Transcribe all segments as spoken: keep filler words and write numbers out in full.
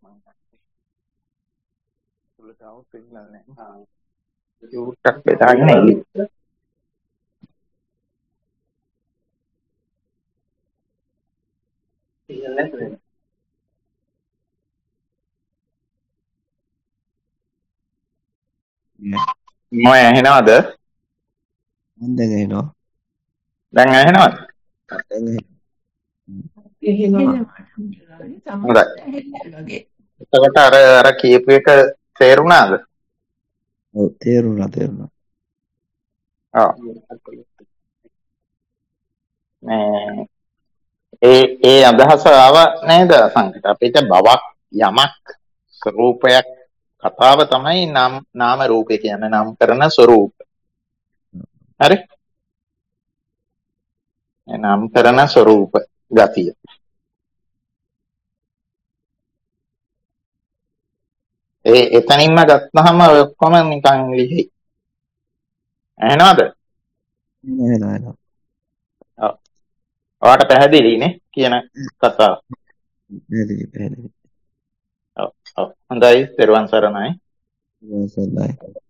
Tulis tahu signalnya. Cukak bedanya gitu. Mau yang ini ada? Ada nggak ini? Dan yang ini ada? Ada nggak? Enggak. Eතකොට අර අර කීප එක තේරුණාද? ඔව් තේරුණා තේරුණා. ඔව්. මේ ඒ ඒ අදහස ආව නේද සංකත අපිට බවක් යමක් ස්වરૂපයක් කතාව තමයි නම් නාම රූපේ කියන්නේ නම් කරන ස්වરૂප. හරි? ඒ නම් කරන ස්වરૂප ගතිය. ඒ එතනින්ම ගත්තාම ඔක්කොම නිකන් ලිහි. එහෙනවද? නෑ නෑ නෑ. ඔව්. ඔයාට පැහැදිලි නේ කියන කතාව. පැහැදිලි පැහැදිලි. ඔව් ඔව්. හොඳයි පෙරවන් සරණයි. සරණයි.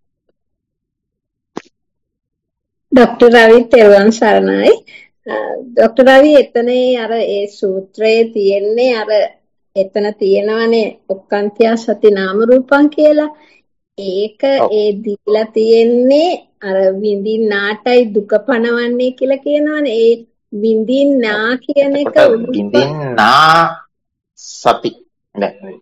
ડોક્ટર රවි තෙරුවන් සරණයි. ડોક્ટર රවි එතනේ අර ඒ සූත්‍රයේ තියෙන්නේ අර එතන තියෙනවනේ ඔක්කාන්තියා සති නාම රූපං කියලා. ඒක ඒ දීලා තියෙන්නේ අර විඳින්නාටයි දුක පණවන්නේ කියලා කියනවනේ. ඒ විඳින්නා කියන එක විඳින්නා සති නෑ.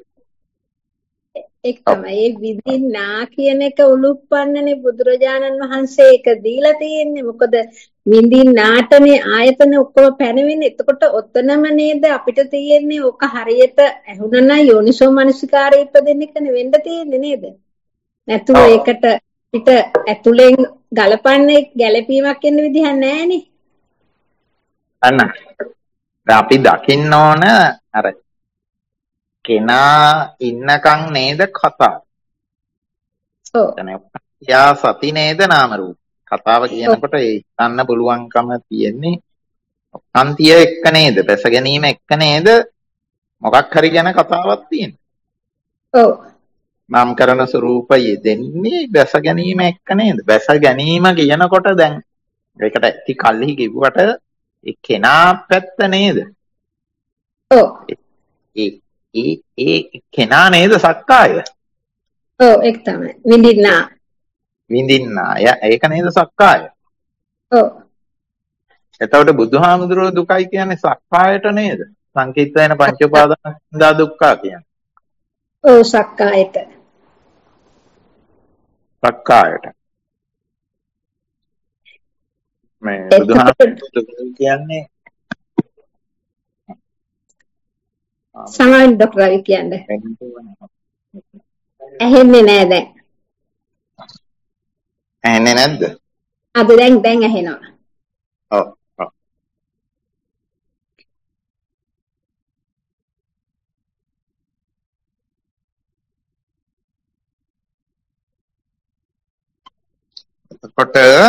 ඒක තමයි ඒ විඳින්නා කියන එක උලුප්පන්නනේ බුදුරජාණන් වහන්සේ ඒක දීලා තියෙන්නේ. මොකද විඳින්නාටනේ ආයතන ඔක්කොම පැනවෙන්නේ. එතකොට ඔතනම නේද අපිට තියෙන්නේ ඔක හරියට ඇහුණා යෝනිසෝ මනසිකාරය ඉපදෙන්න එකනේ වෙන්න තියෙන්නේ නේද? නැතුව ඒකට පිට ඇතුලෙන් ගලපන්නේ ගැළපීමක් වෙන්න විදිහක් නැහැනේ. අන්න. දැන් අපි දකින්න ඕන අර කෙනා ඉන්නකන් නේද කතාව. ඔව්. යා සති නේද නාම රූප. කතාව කියනකොට ඒ ගන්න පුළුවන්කම තියෙන්නේ අන්තිය එක්ක නේද? බැස ගැනීම එක්ක නේද? මොකක් හරි ගැන කතාවක් තියෙන්නේ. ඔව්. නම් කරන ස්වરૂපය දෙන්නේ බැස ගැනීම එක්ක නේද? බැස ගැනීම කියනකොට දැන් ඒකට ඇති කල්හි කිව්වට ඒ කෙනා පැත්ත නේද? ඔව්. ඒ ඒ ඒ කෙනා නේද සක්කාය? ඔව් ඒක තමයි. විඳින්නා. විඳින්නා. ඒක නේද සක්කාය? ඔව්. එතකොට බුදුහාමුදුරුවෝ දුකයි කියන්නේ සක්කායට නේද? සංකීර්ත වෙන පංච උපාදාන දුක්ඛ කියන්නේ. ඔව් සක්කායට. සක්කායට. මේ බුදුහාමුදුරුවෝ කියන්නේ සමාන ડોක්ටර් රවි කියන්නේ. ඇහෙන්නේ නෑ දැන්. ඇහෙන්නේ නැද්ද? අද දැන් දැන් ඇහෙනවා. ඔව් ඔව්. එතකොට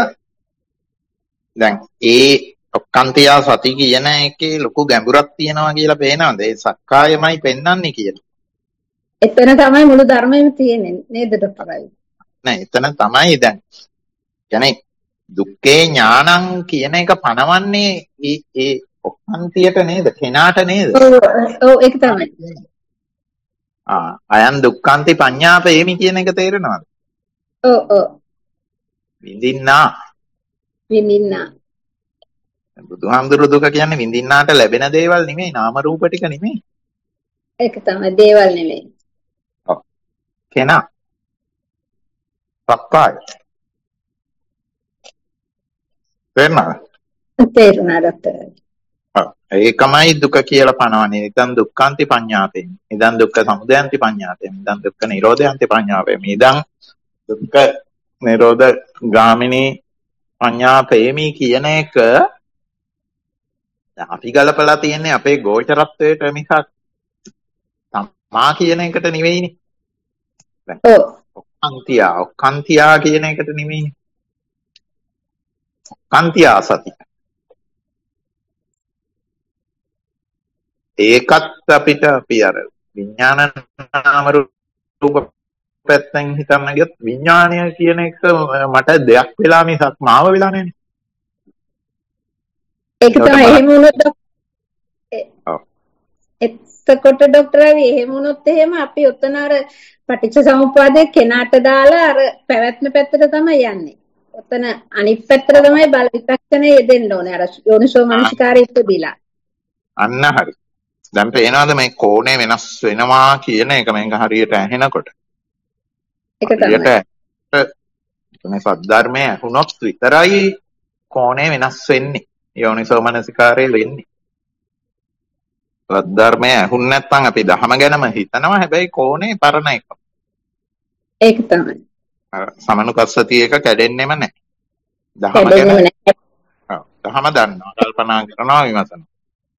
දැන් ඒ ඔක්කාන්තියා සති කියන එකේ ලොකු ගැඹුරක් තියෙනවා කියලා පේනවද? ඒ සක්කායමයි පෙන්වන්නේ කියලා. එතන තමයි මුළු ධර්මයේම තියෙන්නේ නේද ડોක්ටර් රවි? නෑ එතන තමයි දැන්. කියන්නේ දුක්ඛේ ඥානං කියන එක පනවන්නේ ඒ ඒ ඔක්කාන්තියට නේද? කෙනාට නේද? ඔව් ඔව් ඒක තමයි. ආ අයන් දුක්ඛාන්ති පඤ්ඤාපේමි කියන එක තේරෙනවද? ඔව් ඔව්. විඳින්නා. විඳින්නා. බුදුහාමුදුරු දුක කියන්නේ විඳින්නාට ලැබෙන දේවල් නෙමෙයි නාම රූප ටික නෙමෙයි. ඒක තමයි දේවල් නෙමෙයි. ඔව්. කෙනා. සක්කාය. තේරුණාද? තේරුණා ડોක්ටර්. ඔව්. ඒකමයි දුක කියලා පනවන්නේ. ඉදන් දුක්ඛාන්ති පඤ්ඤාපේමි. ඉදන් දුක්ඛ සමුදයන්ති පඤ්ඤාපේමි. ඉදන් දුක්ඛ නිරෝධයන්ති පඤ්ඤාපේමි. ඉදන් දුක්ඛ නිරෝධ ගාමිනී පඤ්ඤාපේමි කියන එක අපි ගලපලා තියෙන්නේ අපේ ගෝචරත්වයට මිසක් තමා කියන එකට නෙවෙයිනේ. ඔව්. ඔක්කාන්තියා ඔක්කාන්තියා කියන එකට නෙවෙයිනේ. ඔක්කාන්තියා සති. ඒකත් අපිට අපි අර විඥාන නාම රූප පැත්තෙන් හිතන්න ගියොත් විඥානය කියන එක මට දෙයක් වෙලා මිසක් මාව වෙලා නැහැ. ඒක තමයි එහෙම වුණොත් ඔව්. එතකොට ડોක්ටර් රවි එහෙම වුණොත් එහෙම අපි ඔතන අර පටිච්ච සමුප්පාදයේ කෙනාට දාලා අර පැවැත්ම පැත්තට තමයි යන්නේ. ඔතන අනිත් පැත්තට තමයි බල විතක්ෂණය යෙදෙන්න ඕනේ. අර යෝනිසෝ මනසිකාරය ඉපදිලා. අන්න හරි. දැන් පේනවාද මේ කෝණේ වෙනස් වෙනවා කියන එක මේක හරියට ඇහෙනකොට? ඒක තමයි. මේ සද්ධර්මයේ ඇහුනොත් විතරයි කෝණේ වෙනස් වෙන්නේ. යෝනිසෝ මනසිකාරය වෙන්නේ. සද්ධර්මයේ ඇහුන් නැත්නම් අපි දහම ගැනම හිතනවා හැබැයි කෝණේ පරණ එක. ඒක තමයි. සමනුපස්සතිය එක කැඩෙන්නෙම නැහැ. දහම ගැන ඔව් දහම දන්නවා කල්පනා කරනවා විමසනවා.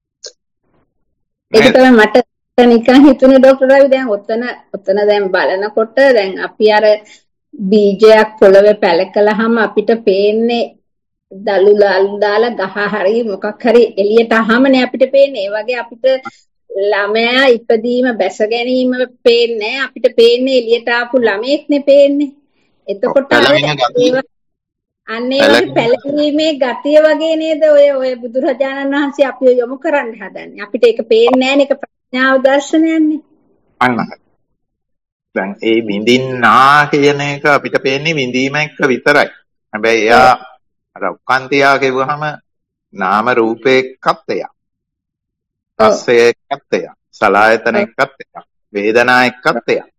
ඒක තමයි මට නිකන් හිතුනේ ડોක්ටර් රවි දැන් ඔතන ඔතන දැන් බලනකොට දැන් අපි අර බීජයක් පොළවේ පැල කළාම අපිට පේන්නේ දලු දාලා ගහ හරි මොකක් හරි එළියට ආවමනේ අපිට පේන්නේ. ඒ වගේ අපිට ළමයා ඉපදීම බැස ගැනීම පේන්නේ අපිට පේන්නේ එළියට ආපු ළමෙක්නේ පේන්නේ. එතකොට අන්න ඒ වගේ පැලීමේ ගතිය වගේ නේද ඔය ඔය බුදුරජාණන් වහන්සේ අපිව යොමු කරන්න හදන්නේ. අපිට ඒක පේන්නේ නැහැ නේ. ඒක ප්‍රඥාව දර්ශනයන්නේ. අන්න දැන් ඒ විඳින්නා කියන එක අපිට පේන්නේ විඳීම එක්ක විතරයි. හැබැයි එයා අර උක්කාන්තියා කියවහම නාම රූපේ එක්කත් එයා. පස්සේ එක්කත් එයා. සලආයතන එක්කත් එයා. වේදනා එක්කත් එයා.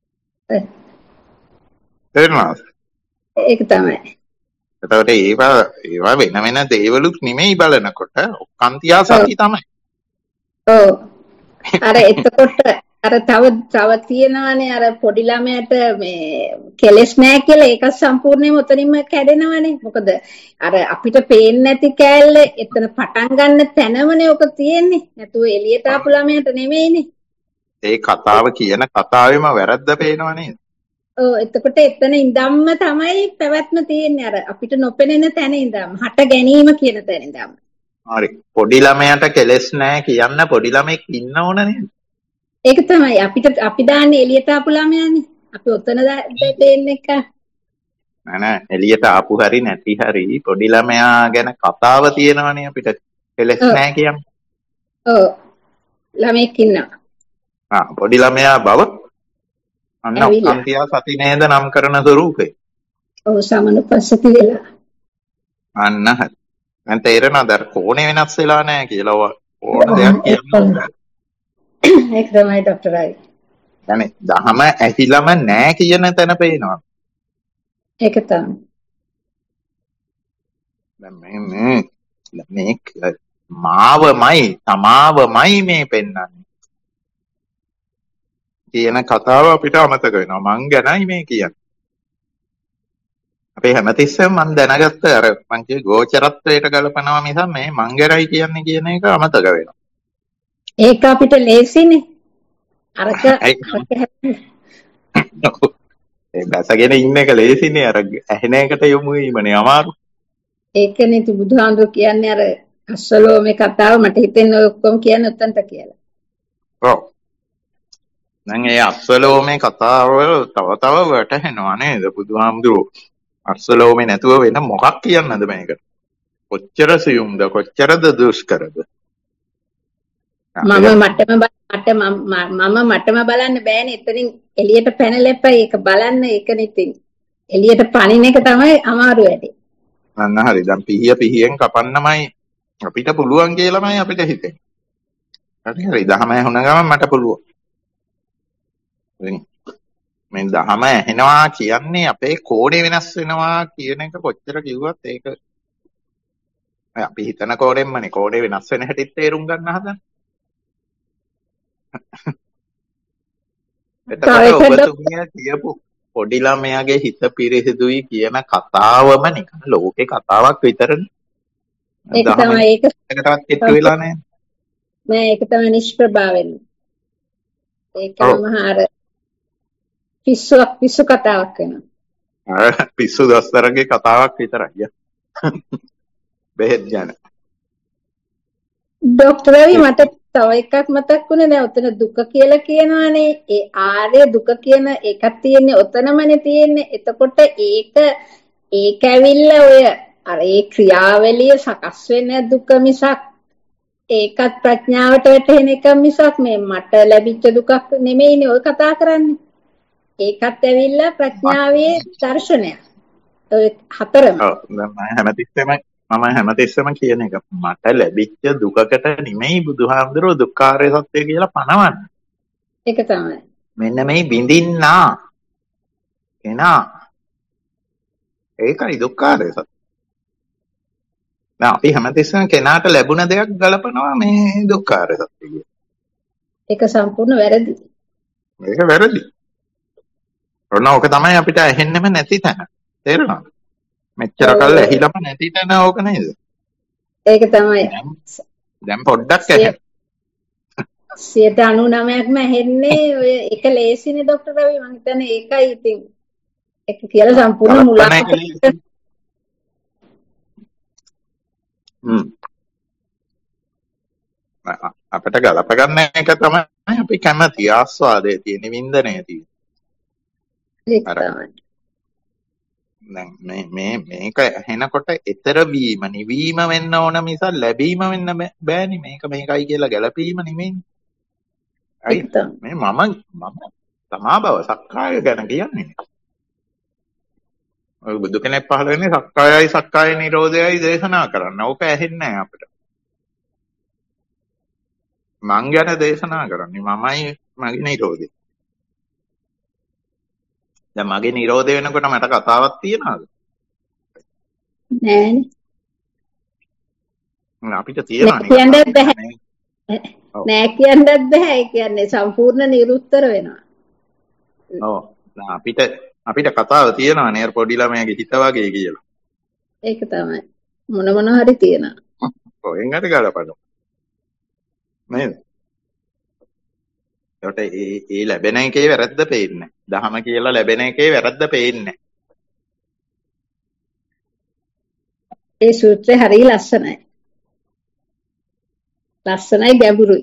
තේරුණාද? ඒක තමයි. එතකොට ඒවා ඒවා වෙන වෙන දේවලුත් නෙමෙයි බලනකොට ඔක්කාන්තියා සති තමයි. ඔව්. අර එතකොට අර තව තව තියෙනවානේ අර පොඩි ළමයට මේ කෙලස් නැහැ කියලා ඒක සම්පූර්ණයෙන්ම උතනින්ම කැඩෙනවනේ. මොකද අර අපිට පේන්නේ නැති කෑල්ල එතන පටන් ගන්න තැනමනේ ඔක තියෙන්නේ. නැතුව එළියට ආපු ළමයට නෙමෙයිනේ. ඒ කතාව කියන කතාවෙම වැරද්ද පේනව නේද? ඔව් එතකොට එතන ඉඳන්ම තමයි පැවැත්ම තියෙන්නේ. අර අපිට නොපෙනෙන තැන ඉඳන්ම හට ගැනීම කියන තැන ඉඳන්ම. හරි. පොඩි ළමයට කෙලස් නැහැ කියන්න පොඩි ළමෙක් ඉන්න ඕන නේද? ඒක තමයි අපිට අපි දාන්නේ එළියට ආපු ළමයානේ. අපි ඔතන දෙන්නේ එක. නෑ නෑ එළියට ආපු හරි නැති හරි පොඩි ළමයා ගැන කතාව තියෙනවනේ අපිට කෙලස් නැහැ කියන්නේ. ඔව්. ළමෙක් ඉන්නවා. ආ පොඩි ළමයා බව අන්න ඔක්කාන්තියා සති නේද නම් කරන ස්වරූපේ. ඔව් සමනුපස්සති වෙලා. අන්න හරි. දැන් තේරෙනවද අර කෝණේ වෙනස් වෙලා නැහැ කියලා ඕන දෙයක් කියන්න. ඒක තමයි ડોක්ටර් රයි. يعني දහම ඇහිලම නැහැ කියන තැන පේනවා. ඒක තමයි. දැන් මේ මේ මේ මාවමයි තමාවමයි මේ පෙන්වන්නේ. කියන කතාව අපිට අමතක වෙනවා. මං ගැනයි මේ කියන්නේ. අපේ හැමතිස්සෙම මං දැනගත්ත අර මං කිය ගෝචරත්වයට ගලපනවා මිස මේ මං ගැනයි කියන්නේ කියන එක අමතක වෙනවා. ඒක අපිට ලේසිනේ. අරක ඒ බැසගෙන ඉන්න එක ලේසිනේ. අර ඇහෙන එකට යොමු වීමනේ අමාරු. ඒකනේ තු බුදුහාමුදුරු කියන්නේ අර අස්සලෝමේ කතාව මට හිතෙන්නේ ඔය ඔක්කොම කියන්නේ උත්තන්ට කියලා. ඔව්. දැන් ඒ අස්සලෝමේ කතාව තව තව වැටහෙනවා නේද බුදුහාමුදුරු. අස්සලෝමේ නැතුව වෙන මොකක් කියන්නද මේකට? කොච්චර සියුම්ද කොච්චරද දුෂ්කරද? මම මටම මට මම මටම බලන්න බෑනේ. එතනින් එළියට පැනලා එපා. ඒක බලන්න ඒකනේ ඉතින්. එළියට පනින එක තමයි අමාරු වැඩේ. අන්න හරි. දැන් පිහිය පිහියෙන් කපන්නමයි අපිට පුළුවන් කියලාමයි අපිට හිතෙන්නේ. හරි හරි. දහම ඇහුණ ගමන් මට පුළුවන්. මේ දහම ඇහෙනවා කියන්නේ අපේ කෝණේ වෙනස් වෙනවා කියන එක කොච්චර කිව්වත් ඒක අපි හිතන කෝණයෙන්මනේ කෝණේ වෙනස් වෙන හැටි තේරුම් ගන්න හදන්නේ. එතකොට ඔබතුමිය කියපු පොඩි ළමයාගේ හිත පිරිසිදුයි කියන කතාවම නිකන් ලෝකේ කතාවක් විතරනේ. ඒක තමයි ඒක. ඒකටවත් කිට්ටු වෙලා නැහැ. නෑ ඒක තමයි නිෂ්ප්‍රභාවෙන්. ඒකම හාර පිස්සුවක් පිස්සු කතාවක් වෙනවා. පිස්සු දස්තරගේ කතාවක් විතරයි. බෙහෙත් ගැන. ડોක්ටර් රවි මට තව තව එකක් මතක් වුණේ දැන් ඔතන දුක කියලා කියනවානේ. ඒ ආර්ය දුක කියන එකක් තියෙන්නේ ඔතනමනේ තියෙන්නේ. එතකොට ඒක ඒක ඇවිල්ලා ඔය අර ඒ ක්‍රියාවලිය සකස් වෙන දුක මිසක් ඒකත් ප්‍රඥාවට වැටෙන එක මිසක් මේ මට ලැබිච්ච දුකක් නෙමෙයිනේ ඔය කතා කරන්නේ. ඒකත් ඇවිල්ලා ප්‍රඥාවේ දර්ශනයක්. ඔය හතරම. ඔව් දැන් මම හැමතිස්සෙම මම හැමතිස්සෙම කියන එක මට ලැබිච්ච දුකකට නෙමෙයි බුදුහාමුදුරුවෝ දුක්ඛාරය සත්‍ය කියලා පනවන්නේ. ඒක තමයි. මෙන්න මේ බිඳින්නා එනා ඒකයි දුක්ඛාරය සත්‍ය. දැන් අපි හැමතිස්සෙම කෙනාට ලැබුණ දෙයක් ගලපනවා මේ දුක්ඛාරය සත්‍ය කියලා. ඒක සම්පූර්ණ වැරදි. මේක වැරදි. ඔන්න ඕක තමයි අපිට ඇහෙන්නෙම නැති තැන. තේරුණාද? මෙච්චර කල් ඇහිලම නැති තැන ඕක නේද? ඒක තමයි. දැන් පොඩ්ඩක් ඇහෙන්න. සියයට අනූනවයක්ම ඇහෙන්නේ ඔය එක ලේසිනේ ડોක්ටර් රවි මම හිතන්නේ ඒකයි ඉතින් ඒක කියලා සම්පූර්ණ මුලා හ්ම් අපිට ගලප ගන්න එක තමයි අපි කැමති ආස්වාදයේ තියෙන වින්දනයේ තියෙන. ඒක තමයි. දැන් මේ මේ මේක ඇහෙනකොට ඊතර වීම නිවීම වෙන්න ඕන මිස ලැබීම වෙන්න බෑනේ. මේක මේකයි කියලා ගැලපීම නෙමෙයි. අයි මේ මම මම තමා බව සක්කාය ගැන කියන්නේ. ඔය බුදු කෙනෙක් පහළ වෙන්නේ සක්කායයි සක්කාය නිරෝධයයි දේශනා කරන්න. ඕක ඇහෙන්නේ නැහැ අපිට. මං ගැන දේශනා කරන්නේ මමයි මගේ නිරෝධය. දැන් මගේ නිරෝධය වෙනකොට මට කතාවක් තියනවාද? නෑනේ. අපිට තියනවා නේ. නෑ කියන්නත් බෑ. ඒ කියන්නේ සම්පූර්ණ නිරුත්තර වෙනවා. ඔව්. අපිට අපිට කතාව තියනවා නේ පොඩි ළමයාගේ හිත වගේ කියලා. ඒක තමයි. මොන මොන හරි තියනවා. කොහෙන් හරි ගලපන්න. නේද? ඒකට ඒ ඒ ලැබෙන එකේ වැරද්ද පේන්නේ. දහම කියලා ලැබෙන එකේ වැරද්ද පේන්නේ. ඒ සූත්‍රය හරිය ලස්සනයි. ලස්සනයි ගැඹුරුයි.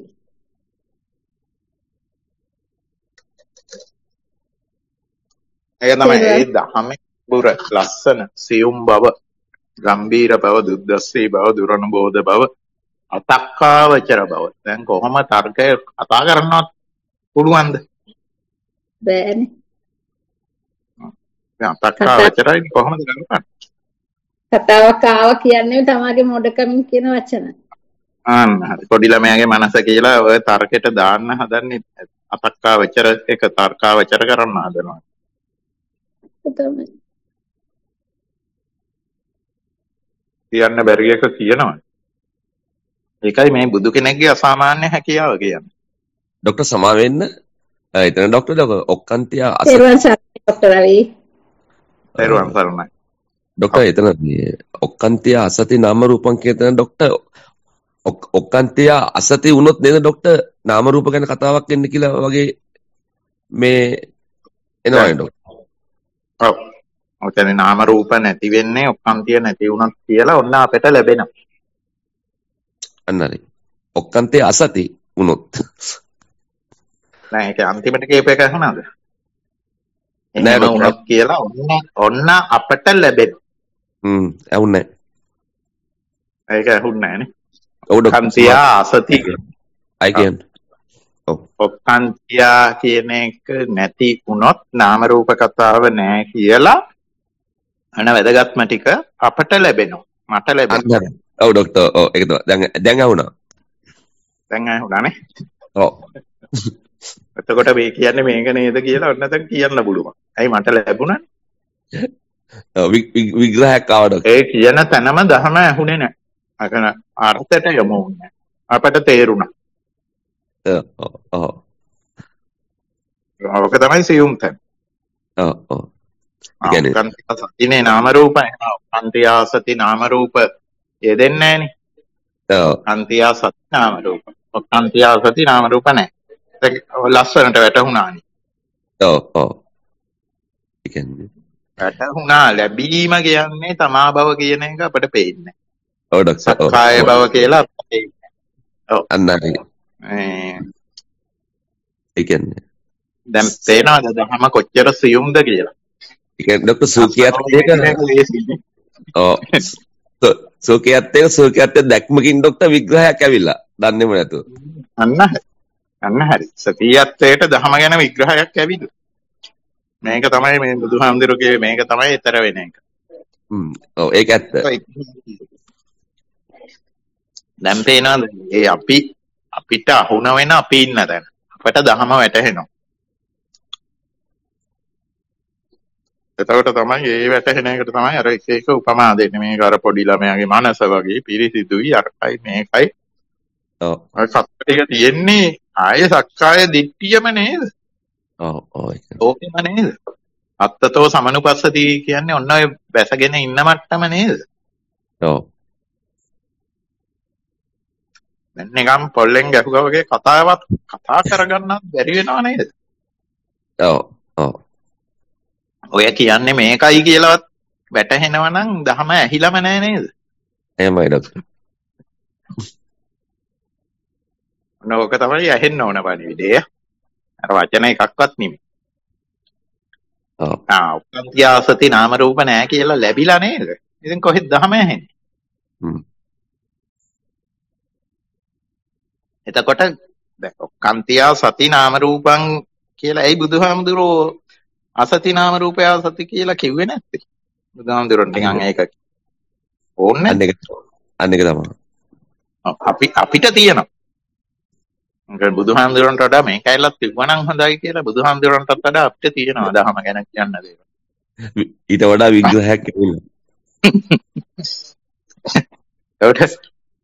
ඒක තමයි ඒ දහමේ බුර ලස්සන සියුම් බව, ගම්බීර බව, දුද්දස්සී බව, දුරනුබෝධ බව, අතක්කාවචර බව. දැන් කොහොම තර්කය කතා කරනවත් පුළුවන්ද? බෑනේ. දැන් අතක්කාවචරයි කොහොමද කරන්නේ? කතාවක් ආවා කියන්නේ තමාගේ මොඩකමින් කියන වචන. ආන්න හරි. පොඩි ළමයාගේ මනස කියලා ඔය තර්කයට දාන්න හදන්නේ අතක්කාවචර එක තර්කාවචර කරන්න හදනවා. තමයි. කියන්න බැරි එක කියනවා. ඒකයි මේ බුදු කෙනෙක්ගේ අසාමාන්‍ය හැකියාව කියන්නේ. ડોક્ટર සමා වෙන්න එතන ડોક્ટર ඔක්කාන්තිය අස පෙරවන් සරණයි ડોક્ટર රවි. පෙරවන් සරණයි. ડોક્ટર එතන ඔක්කාන්තිය අසති නාම රූපං කියන ડોક્ટર ඔක්කාන්තිය අසති වුණොත් නේද ડોક્ટર නාම රූප ගැන කතාවක් එන්න කියලා වගේ මේ එනවා නේද? ඔව්. ඔය කියන්නේ නාම රූප නැති වෙන්නේ ඔක්කාන්තිය නැති වුණත් කියලා ඔන්න අපිට ලැබෙනවා. අන්නරි. ඔක්කාන්තිය අසති වුණොත් නෑ ඒක අන්තිමට කියප එක හුණාද? එහෙම වුණොත් කියලා ඔන්න ඔන්න අපට ලැබෙනවා. හ්ම් ඇහුන්නේ නැහැ. ඒක ඇහුන්නේ නැහනේ. ඔක්කාන්තිය අසති අය කියන්නේ. ඔව්. ඔක්කාන්තිය කියන එක නැති වුණොත් නාම රූප කතාව නෑ කියලා අන වැදගත්ම ටික අපට ලැබෙනවා. මට ලැබෙනවා. ඔව් ડોක්ටර් ඔව් ඒක තමයි. දැන් දැන් ඇහුණා. දැන් ඇහුණානේ. ඔව්. එතකොට මේ කියන්නේ මේක නේද කියලා ඔන්න දැන් කියන්න පුළුවන්. ඇයි මට ලැබුණානේ? ඔව් විග්‍රහයක් ආවද? ඒ කියන තැනම දහම ඇහුනේ නැහැ. අකන අර්ථයට යමු නැහැ. අපට තේරුණා. ඔව් ඔව්. ඔක තමයි සියුම් තැන. ඔව් ඔව්. ඒ කියන්නේ සතිනේ නාම රූප අන්තිය සති නාම රූප යෙදෙන්නේ නැහනේ. ඔව්. අන්තිය සති නාම රූප. අන්තිය සති නාම රූප නැහැ. ඒක ලස්සනට වැටහුණානේ. ඔව් ඔව්. ඒ කියන්නේ වැටහුණා ලැබීම කියන්නේ තමා බව කියන එක අපිට පේන්නේ. ඔව් ડોක්ටර්. සක්කාය බව කියලා අපිට පේන්නේ. ඔව්. අන්නරි. මේ ඒ කියන්නේ දැන් තේනවද දහම කොච්චර සියුම්ද කියලා? ඒ කියන්නේ ડોક્ટર සූකියත් ඒක ඒක ලේසියි. ඔව් සූකියත් ඒක සූකියත් දැක්මකින් ડોක්ટર විග්‍රහයක් ඇවිල්ලා දන්නේම නැතුව. අන්න හරි. අන්න හරි. සතියත්වයට දහම ගැන විග්‍රහයක් ඇවිල්ලා. මේක තමයි මේ බුදුහාමුදුරුවෝ මේක තමයි ඊතර වෙන එක. හ්ම්. ඔව් ඒක ඇත්ත. දැන් තේනවද? ඒ අපි අපිට අහුන වෙන අපි ඉන්න තැන. අපට දහම වැටහෙනවා. එතකොට තමයි ඒ වැටහෙන එකට තමයි අර එක එක උපමා දෙන්නේ. මේක අර පොඩි ළමයාගේ මනස වගේ පිරිසිදුයි අරයි මේකයි. ඔව්. අර සත්‍යය තියෙන්නේ ආයේ සක්කාය දිට්ඨියම නේද? ඔව් ඔව් ඒක. ඕකෙම නේද? අත්තතෝ සමනුපස්සති කියන්නේ ඔන්න ඔය වැසගෙන ඉන්න මට්ටම නේද? ඔව්. දැන් නිකම් පොල්ලෙන් ගැහුවා වගේ කතාවක් කතා කරගන්නත් බැරි වෙනව නේද? ඔව් ඔව්. ඔය කියන්නේ මේකයි කියලාවත් වැටහෙනවා නම් දහම ඇහිලම නැහැ නේද? එහෙමයි ડોක්ටර්. ඕක තමයි ඇහෙන්න ඕන පණිවිඩය. අර වචන එකක්වත් නෙමෙයි. ඔව්. ආ උපන්ත්‍යාසති නාම රූප නැහැ කියලා ලැබිලා නේද? ඉතින් කොහෙද දහම ඇහෙන්නේ? හ්ම්. එතකොට දැන් ඔක්කාන්තියා සති නාම රූපං කියලා ඇයි බුදුහාමුදුරෝ අසති නාම රූපය සති කියලා කිව්වේ නැත්තේ? බුදුහාමුදුරන් නිකන් ඒක ඕනේ අන්න එක අන්න එක තමයි. අපි අපිට තියෙනවා. මොකද බුදුහාමුදුරන්ට වඩා මේකයිලත් තිබුණනම් හොඳයි කියලා බුදුහාමුදුරන්ටත් වඩා අපිට තියෙනවා දහම ගැන කියන්න දේවල්. ඊට වඩා විග්‍රහයක් ඇවිල්ලා. ඒකට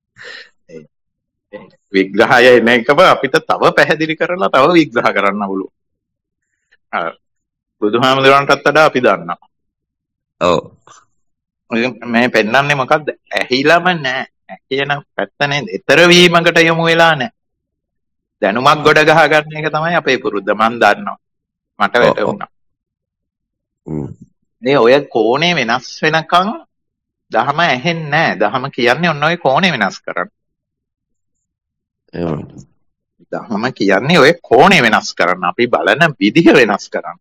විග්‍රහය එන එකම අපිට තව පැහැදිලි කරලා තව විග්‍රහ කරන්න පුළුවන්. බුදුහාමුදුරන්ටත් වඩා අපි දන්නවා. ඔව්. මේ පෙන්නන්නේ මොකද්ද? ඇහිලම නැහැ. කියන පැත්ත නේද? ඊතර වීමකට යමු වෙලා නැහැ. දැනුමක් ගොඩ ගහ ගන්න එක තමයි අපේ පුරුද්ද. මම දන්නවා. මට වැටුණා. මේ ඔය කෝණේ වෙනස් වෙනකන් දහම ඇහෙන්නේ නැහැ. දහම කියන්නේ ඔන්න ඔය කෝණේ වෙනස් කරන්න. දහම කියන්නේ ඔය කෝණේ වෙනස් කරන්න. අපි බලන විදිහ වෙනස් කරන්න.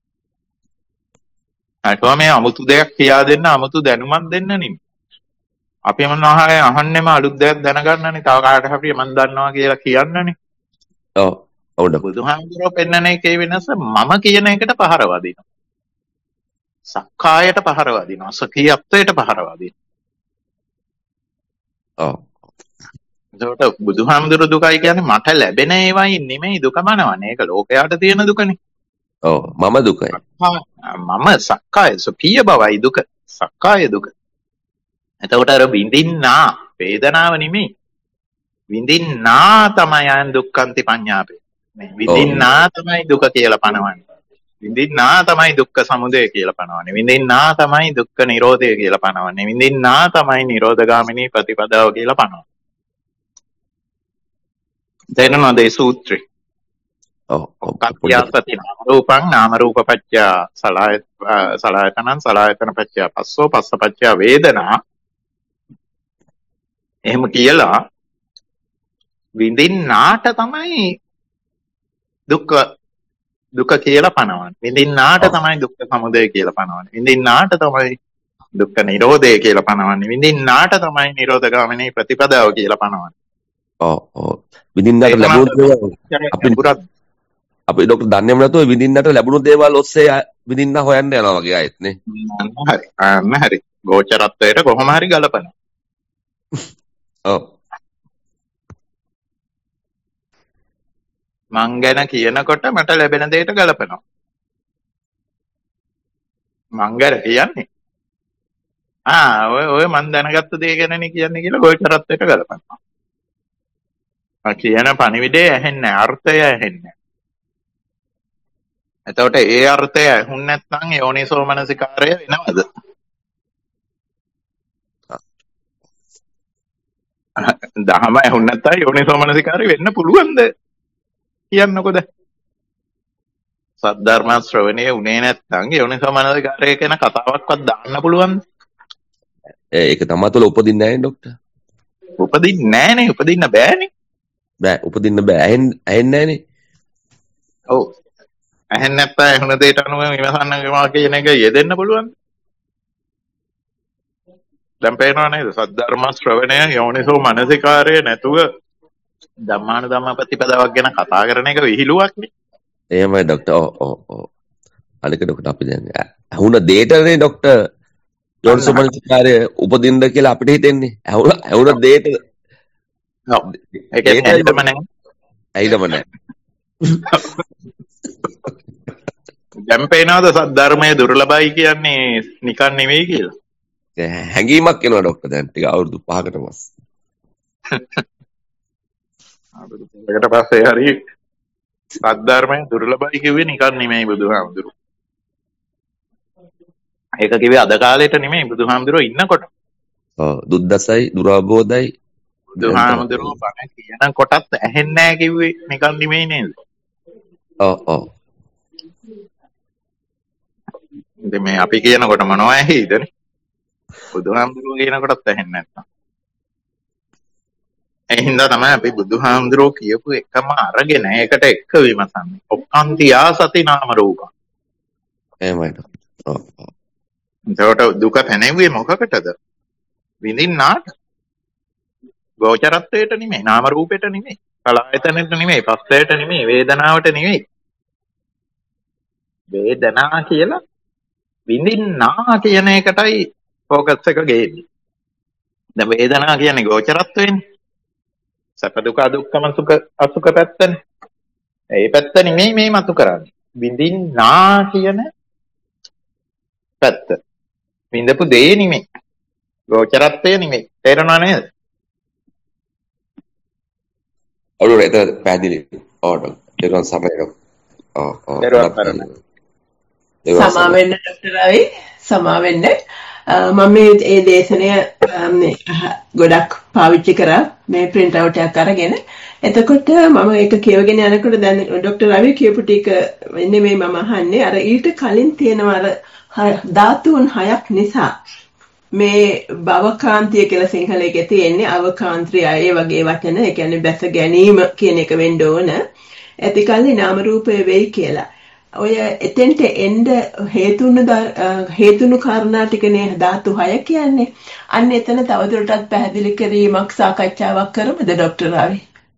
අයිකෝ මේ 아무තු දෙයක් කියා දෙන්න 아무තු දැනුමක් දෙන්න නෙමෙයි. අපි මොනවා අහන්නෙම අලුත් දෙයක් දැනගන්නනේ. තව කාට හරි මම දන්නවා කියලා කියන්නනේ. ඔව්. ඔව්. බුදුහාමුදුරුවෝ පෙන්නන එකේ වෙනස මම කියන එකට පහර වදිනවා. සක්කායට පහර වදිනවා. සකියත්වයට පහර වදිනවා. ඔව්. ඒකට බුදුහාමුදුරුවෝ දුකයි කියන්නේ මට ලැබෙන ඒවයි නෙමෙයි දුක මනවන්නේ. ඒක ලෝකයට තියෙන දුකනේ. ඔව්. මම දුකයි. මම සක්කාය සකිය බවයි දුක. සක්කාය දුක. එතකොට අර විඳින්නා වේදනාව නෙමෙයි. විඳින්නා තමයි අයන් දුක්ඛන්ති පඤ්ඤාපේ. මේ විඳින්නා තමයි දුක කියලා පනවන්නේ. විඳින්නා තමයි දුක්ඛ සමුදය කියලා පනවන්නේ. විඳින්නා තමයි දුක්ඛ නිරෝධය කියලා පනවන්නේ. විඳින්නා තමයි නිරෝධගාමිනී ප්‍රතිපදාව කියලා පනවන්නේ. තේරෙනවද ඒ සූත්‍රේ? ඔව්. ඔක්කාත්‍යාසති නාම රූපං නාම රූප පත්‍ය සලආයත සලආයතනං සලආයතන පත්‍ය පස්සෝ පස්ස පත්‍ය වේදනා. එහෙම කියලා විඳින්නාට තමයි දුක්ඛ දුක කියලා පනවන්නේ. විඳින්නාට තමයි දුක්ඛ සමුදය කියලා පනවන්නේ. විඳින්නාට තමයි දුක්ඛ නිරෝධය කියලා පනවන්නේ. විඳින්නාට තමයි නිරෝධගාමිනී ප්‍රතිපදාව කියලා පනවන්නේ. ඔව් ඔව්. විඳින්නට ලැබුණු අපි අපි ડોක්ටර් දන්නේම නැතුව විඳින්නට ලැබුණු දේවල් ඔස්සේ විඳින්න හොයන්න යනවා වගේ ආයෙත් නේ. හරි. අන්න හරි. ගෝචරත්වයට කොහොම හරි ගලපනවා. ඔව්. මං ගැන කියනකොට මට ලැබෙන දෙයට ගලපනවා. මං ගැන කියන්නේ. ආ ඔය ඔය මං දැනගත්ත දේ ගැනනේ කියන්නේ කියලා ගෝචරත්වයට ගලපනවා. මම කියන පණිවිඩය ඇහෙන්නේ අර්ථය ඇහෙන්නේ. එතකොට ඒ අර්ථය ඇහුන් නැත්නම් යෝනිසෝ මනසිකාරය වෙනවද? දහම ඇහුන් නැත්නම් යෝනිසෝ මනසිකාරය වෙන්න පුළුවන්ද? කියන්නකොද? සද්ධර්ම ශ්‍රවණයේ උනේ නැත්නම් යෝනිසෝ මනසිකාරය කියන කතාවක්වත් දාන්න පුළුවන්ද? ඒක තමයි තුල උපදින්නේ නැහැ නේ ડોක්ටර්. උපදින්නේ නැහනේ උපදින්න බෑනේ. බෑ උපදින්න බෑ. ඇහෙන්නේ ඇහෙන්නේ නැහනේ. ඔව්. ඇහෙන්නේ නැත්නම් ඇහුණ දෙයට අනුව විමසන්නවා කියන එක යෙදෙන්න පුළුවන්. දැන් පේනව නේද? සද්ධර්ම ශ්‍රවණය යෝනිසෝ මනසිකාරය නැතුව ධම්මාන ධම්ම ප්‍රතිපදාවක් ගැන කතා කරන එක විහිළුවක් නේ. එහෙමයි ડોක්ටර්. ඔව් ඔව් ඔව්. අනික ડોක්ටර් අපි දැන් ඇහුණ දෙයටනේ ડોක්ටර් යෝනිසෝමනසිකාරය උපදින්න කියලා අපිට හිතෙන්නේ. ඇහුණ ඇහුණ දෙයට. ඔව්. ඒක ඇත්තම නැහැ. ඇයිදම නැහැ. දැන් පේනවද සද්ධර්මයේ දුර්ලභයි කියන්නේ නිකන් නෙවෙයි කියලා? හැඟීමක් එනවා ડોක්ටර් දැන් ටික අවුරුදු පහකට පස්සේ. අවුරුදු පහකට පස්සේ හරි සද්ධර්මයේ දුර්ලභයි කිව්වේ නිකන් නෙමෙයි බුදුහාමුදුරුවෝ. ඒක කිව්වේ අද කාලේට නෙමෙයි බුදුහාමුදුරුවෝ ඉන්නකොට. ඔව් දුද්දසයි දුරාබෝධයි බුදුහාමුදුරුවෝ බණ කියන කොටත් ඇහෙන්නේ නැහැ කිව්වේ නිකන් නෙමෙයි නේද? ඔව් ඔව්. ඉතින් මේ අපි කියනකොට මොනවා ඇහිදනේ? බුදුහාමුදුරුවෝ කියන කොටත් ඇහෙන්නේ නැත්තම්. ඒ හින්දා තමයි අපි බුදුහාමුදුරුවෝ කියපු එකම අරගෙන ඒකට එක විමසන්නේ. ඔක්කාන්තියා සති නාම රූප. එහෙමයි. ඔව් ඔව්. එතකොට දුක පැනෙන්නේ මොකකටද? විඳින්නාට. ගෝචරත්වයට නෙමෙයි, නාම රූපයට නෙමෙයි, කලායතනෙට නෙමෙයි, පස්සයට නෙමෙයි, වේදනාවට නෙමෙයි. වේදනා කියලා විඳින්නා කියන එකටයි ફોකස් එක ගේන්නේ. දැන් වේදනා කියන්නේ ගෝචරත්වයනේ. සැප දුක දුක්ඛම සුඛ අසුඛ පැත්තනේ. ඒ පැත්ත නෙමෙයි මේ මතු කරන්නේ. විඳින්නා කියන පැත්ත. විඳපු දේ නෙමෙයි. ගෝචරත්වය නෙමෙයි. තේරෙනව නේද? ඔළුව එතන පැහැදිලි. ඔව් ඩොක්ටර් සමහරව. ඔව් ඔව්. සමා වෙන්න ડોක්ටර් රවි සමා වෙන්න. මම මේ දේශනය ගොඩක් පාවිච්චි කරා මේ print out එකක් අරගෙන. එතකොට මම ඒක කියවගෙන යනකොට දැන් ડોක්ටර් රවි කියපු ටික ඉන්නේ මේ මම අහන්නේ අර ඊට කලින් තියෙනවා අර ධාතුන් හයක් නිසා මේ භවකාන්තිය කියලා සිංහලයේ තියෙන්නේ අවකාන්ත්‍රය ඒ වගේ වචන. ඒ කියන්නේ බැස ගැනීම කියන එක වෙන්න ඕන. ඇතිකල්ලි නාම රූපය වෙයි කියලා. ඔය එතෙන්ට එන්න හේතුණු හේතුණු කාරණා ටිකනේ ධාතු හය කියන්නේ. අන්න එතන තවදුරටත් පැහැදිලි කිරීමක් සාකච්ඡාවක් කරමුද ડોක්ටර් රවි?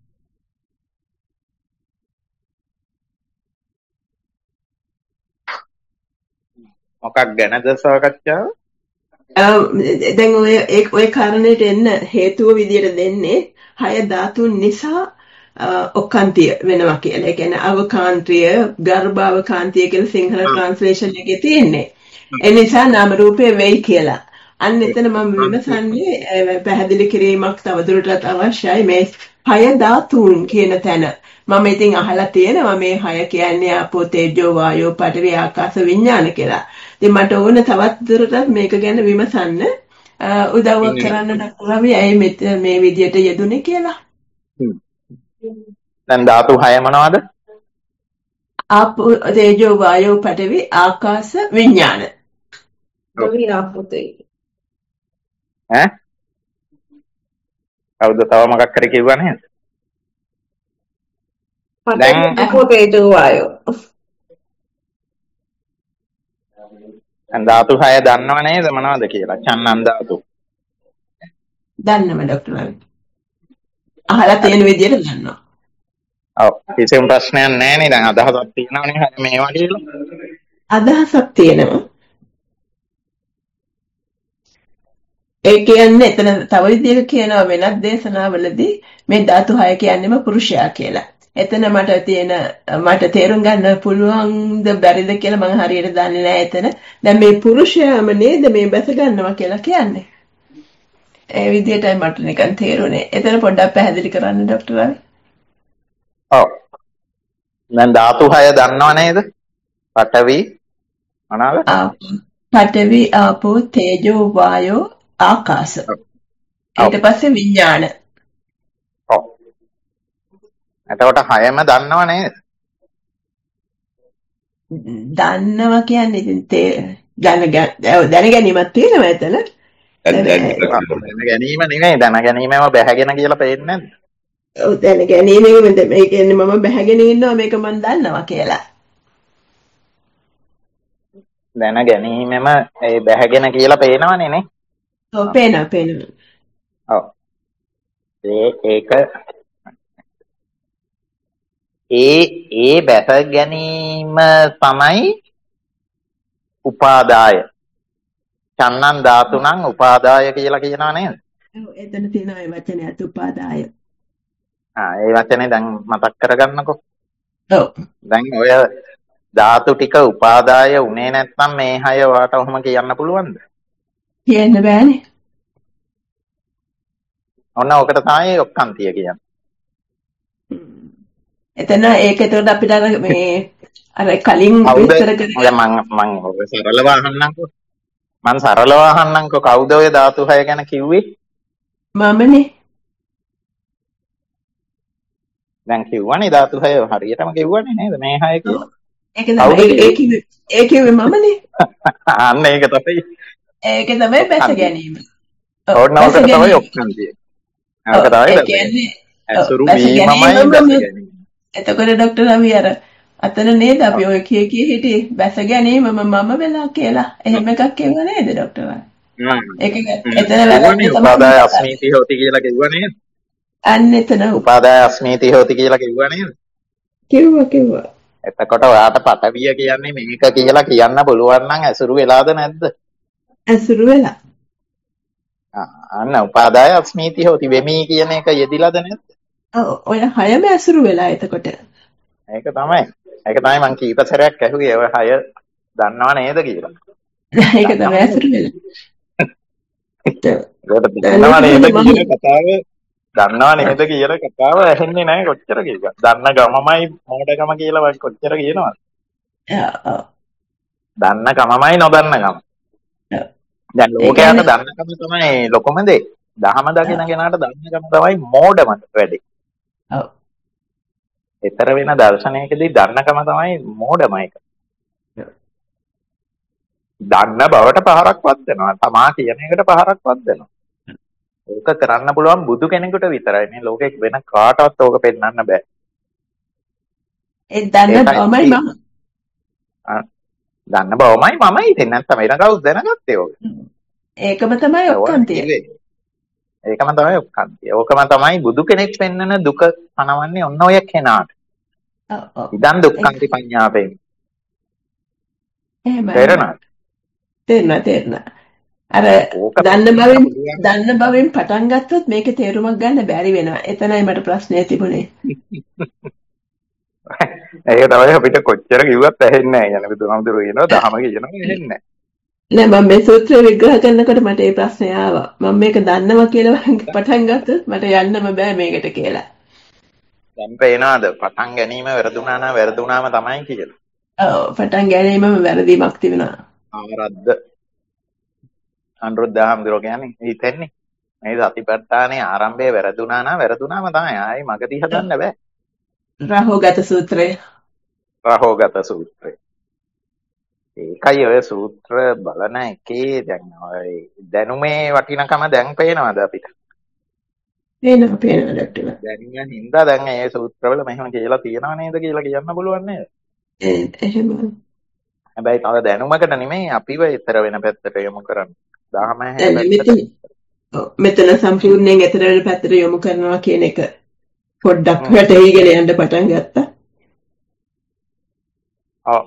මොකක් ගැනද සාකච්ඡාව? දැන් ඔය ඔය කාරණේට එන්න හේතුව විදියට දෙන්නේ හය ධාතුන් නිසා ඔක්කාන්තිය වෙනවා කියලා. ඒ කියන්නේ අවකාන්තිය, ගර්භාවකාන්තිය කියලා සිංහල ට්‍රාන්ස්ලේෂන් එකේ තියෙන්නේ. ඒ නිසා නාම රූපේ වෙයි කියලා. අන්න එතන මම විමසන්නේ පැහැදිලි කිරීමක් තවදුරටත් අවශ්‍යයි මේ හය ධාතුන් කියන තැන. මම ඉතින් අහලා තියෙනවා මේ හය කියන්නේ ආපෝ තේජෝ වායෝ පඨවි ආකාශ විඥාන කියලා. ඉතින් මට ඕන තවත් දුරටත් මේක ගැන විමසන්න උදව්වක් කරන්න ડોක්ටර් රවි ඇයි මේ විදියට යෙදුනේ කියලා. දැන් ධාතු හය මොනවද? ආපෝ තේජෝ වායෝ පඨවි ආකාශ විඥාන. රවි ආපෝ තේජෝ. ඈ? කවුද තව මොකක් හරි කිව්වා නේද? දැන් ආපෝ තේජෝ වායෝ. දැන් ධාතු හය දන්නව නේද මොනවද කියලා? චන්නන් ධාතු. දන්නම ડોක්ටර් රවි. අහලා තියෙන විදියට දන්නවා. ඔව් කිසිම ප්‍රශ්නයක් නැහැ නේ. දැන් අදහසක් තියෙනවනේ මේවා කියලා. අදහසක් තියෙනවා. ඒ කියන්නේ එතන තව විදිහක කියනවා වෙනත් දේශනාවලදී මේ ධාතු හය කියන්නේම පුරුෂයා කියලා. එතන මට තියෙන මට තේරුම් ගන්න පුළුවන්ද බැරිද කියලා මම හරියට දන්නේ නැහැ එතන. දැන් මේ පුරුෂයාම නේද මේ බැස ගන්නවා කියලා කියන්නේ. ඒ විදිහටයි මට නිකන් තේරුනේ. එතන පොඩ්ඩක් පැහැදිලි කරන්න ડોක්ටර් රවි. ඔව්. දැන් ධාතු හය දන්නව නේද? පඨවි මොනවාද? පඨවි ආපෝ තේජෝ වායෝ ආකාශ. ඊට පස්සේ විඥාන. ඔව්. එතකොට හයම දන්නව නේද? දන්නවා කියන්නේ ඉතින් දැන ගැනීමක් තියෙනවා එතන. දැන ගැනීම නෙමෙයි දැන ගැනීමම බැහැගෙන කියලා පේන්නේ නැද්ද? ඔව් දැන ගැනීමෙන් මේ කියන්නේ මම බැහැගෙන ඉන්නවා මේක මම දන්නවා කියලා. දැන ගැනීමෙම ඒ බැහැගෙන කියලා පේනවනේ නේ. ඔව් පේනවා පේනවා. ඔව්. ඒ ඒක ඒ ඒ බැස ගැනීම තමයි උපාදාය. චන්නං ධාතුනං උපාදාය කියලා කියනවා නේද? ඔව් එතන තියෙනවා ඒ වචනයත් උපාදාය. ආ ඒ වචනේ දැන් මතක් කරගන්නකෝ. ඔව්. දැන් ඔය ධාතු ටික උපාදාය උනේ නැත්නම් මේ හය ඔයාට ඔහොම කියන්න පුළුවන්ද? කියන්න බෑනේ. ඔන්න ඔකට තමයි ඔක්කාන්තිය කියන්නේ. එතන ඒක එතකොට අපිට අර මේ අර කලින් විස්තර කරේ මම මම ඔය සරලව අහන්නම්කෝ. මම සරලව අහන්නම්කෝ කවුද ඔය ධාතු හය ගැන කිව්වේ? මමනේ. දැන් කිව්වනේ ධාතු හය හරියටම කිව්වනේ නේද මේ හය කියලා. ඒක තමයි ඒ කිව්වේ ඒ කිව්වේ මමනේ. අන්න ඒක තමයි. ඒක තමයි බැස ගැනීම. ඕන නෝක තමයි ඔක්කාන්තිය. ඒක තමයි. ඒ කියන්නේ අසුරු වීමමයි බැස ගැනීම. එතකොට ડોක්ටර් රවි අර අතන නේද අපි ඔය කිය කිය හිටියේ බැස ගැනීම මම වෙලා කියලා. එහෙම එකක් කියව නේද ડોක්ටර් රවි? ඒක එතන වැරදි උපාදාය අස්මීති හොති කියලා කිව්වා නේද? අන්න එතන උපාදාය අස්මීති හොති කියලා කිව්වා නේද? කිව්වා කිව්වා. එතකොට ඔයාට පටවිය කියන්නේ මේක කියලා කියන්න පුළුවන් නම් ඇසුරු වෙලාද නැද්ද? ඇසුරු වෙලා. අන්න උපාදාය අස්මීති හොති වෙමි කියන එක යෙදිලාද නැද්ද? ඔව් ඔය හයම ඇසුරු වෙලා එතකොට. ඒක තමයි. ඒක තමයි මං කීප සැරයක් ඇහුවේ ඔය හය දන්නව නේද කියලා. ඒක තමයි ඇසුරු වෙලා. ඒකට දන්නව නේද කියන කතාව දන්නව නේද කියන කතාව ඇහෙන්නේ නැහැ කොච්චර කීක. දන්න ගමමයි මොඩකම කියලා මම කොච්චර කියනවද? ඔව්. දන්න ගමමයි නොදන්න ගම. දැන් ලෝකයට දන්නකම තමයි ලොකම දේ. දහම දකින කෙනාට දන්නකම තමයි මෝඩම වැඩි. ඔව්. ඊතර වෙන දර්ශනයකදී දන්නකම තමයි මෝඩම එක. දන්න බවට පහරක්වත් දෙනවා. තමා කියන එකට පහරක්වත් දෙනවා. ඒක කරන්න පුළුවන් බුදු කෙනෙකුට විතරයි. මේ ලෝකෙ වෙන කාටවත් ඕක පෙන්වන්න බෑ. ඒ දන්න බවමයි මම. දන්න බවමයි මමයි ඉතින් නැත්නම් වෙන කවුද දැනගත්තේ ඕක. ඒකම තමයි ඔක්කාන්තිය. ඒකම තමයි ඔක්කාන්තිය. ඕකම තමයි බුදු කෙනෙක් පෙන්වන දුක පනවන්නේ ඔන්න ඔය කෙනාට. ඔව් ඔව්. ඉදන් දුක්ඛන්ති පඤ්ඤාපෙන්. එහෙමයි. තේරෙනවද? තේරෙනවා තේරෙනවා. අර දන්න බවෙන් දන්න බවෙන් පටන් ගත්තොත් මේකේ තේරුමක් ගන්න බැරි වෙනවා. එතනයි මට ප්‍රශ්නේ තිබුණේ. ඒක තමයි අපිට කොච්චර කිව්වත් ඇහෙන්නේ නැහැ. යන බුදුහාමුදුරුවෝ කියනවා දහම කියනවා ඇහෙන්නේ නැහැ. නෑ මම මේ සූත්‍රය විග්‍රහ කරනකොට මට මේ ප්‍රශ්නේ ආවා. මම මේක දන්නවා කියලා පටන් ගත්තොත් මට යන්නම බෑ මේකට කියලා. දැන් පේනවාද පටන් ගැනීම වැරදුනා නම් වැරදුනාම තමයි කියලා. ඔව් පටන් ගැනීමම වැරදීමක් තිබුණා. ආරද්ද අනුරුද්ධහාමුදුරුවෝ කියන්නේ හිතෙන්නේ මේ සතිපට්ඨානේ ආරම්භයේ වැරදුනා නම් වැරදුනාම තමයි. ආයි මගදී හදන්න බෑ. රාහෝගත සූත්‍රය. රාහෝගත සූත්‍රය. ඒකයි ඔය සූත්‍ර බලන එකේ දැන් ඔය දැනුමේ වටිනකම දැන් පේනවද අපිට? පේනවා පේනවා ඩොක්ටර්. දැනුමින් හින්දා දැන් මේ සූත්‍රවල මෙහෙම කියලා තියනව නේද කියලා කියන්න පුළුවන් නේද? එහෙම. හැබැයි තව දැනුමකට නෙමෙයි අපිව ඊතර වෙන පැත්තට යොමු කරන්නේ. දහම මෙතන සම්පූර්ණයෙන් ඊතර වෙන පැත්තට යොමු කරනවා කියන එක පොඩ්ඩක් වැටහිගෙන යන්න පටන් ගත්තා. ඔව්.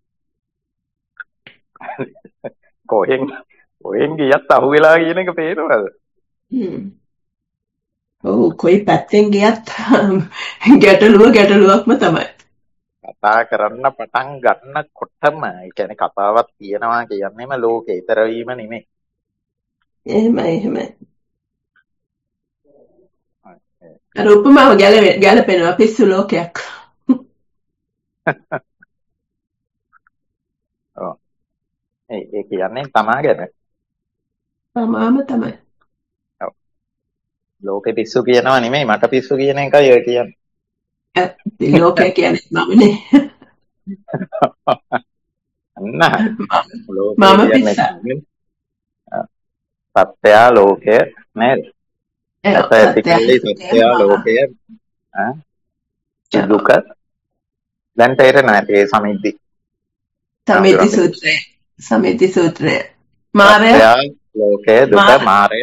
කොහෙන් කොහෙන් ගියත් අහුවෙලා කියන එක පේනවද? හ්ම්. ඔව් කොයි පැත්තෙන් ගියත් ගැටලුව ගැටලුවක්ම තමයි. කතා කරන්න පටන් ගන්නකොටම ඒ කියන්නේ කතාවක් තියනවා කියන්නේම ලෝකේ ඊතර වීම නෙමෙයි. එහෙමයි එහෙමයි. අර උපමාව ගැලපෙනවා පිස්සු ලෝකයක්. ඔව්. ඒ ඒ කියන්නේ තමා ගැන. තමාම තමයි. ඔව්. ලෝකෙ පිස්සු කියනවා නෙමෙයි මට පිස්සු කියන එකයි ඔය කියන්නේ. ලෝකය කියන්නේ මමනේ. අන්න. මම පිස්සා. සත්‍යය ලෝකය නේද? ඇත ඇති කල්ලි සත්‍යය ලෝකය දුක දැන් තේරෙනවා ඇති ඒ සමිද්දි සමිද්දි සූත්‍රය සමිද්දි සූත්‍රය මාරය ලෝකය දුක මාරය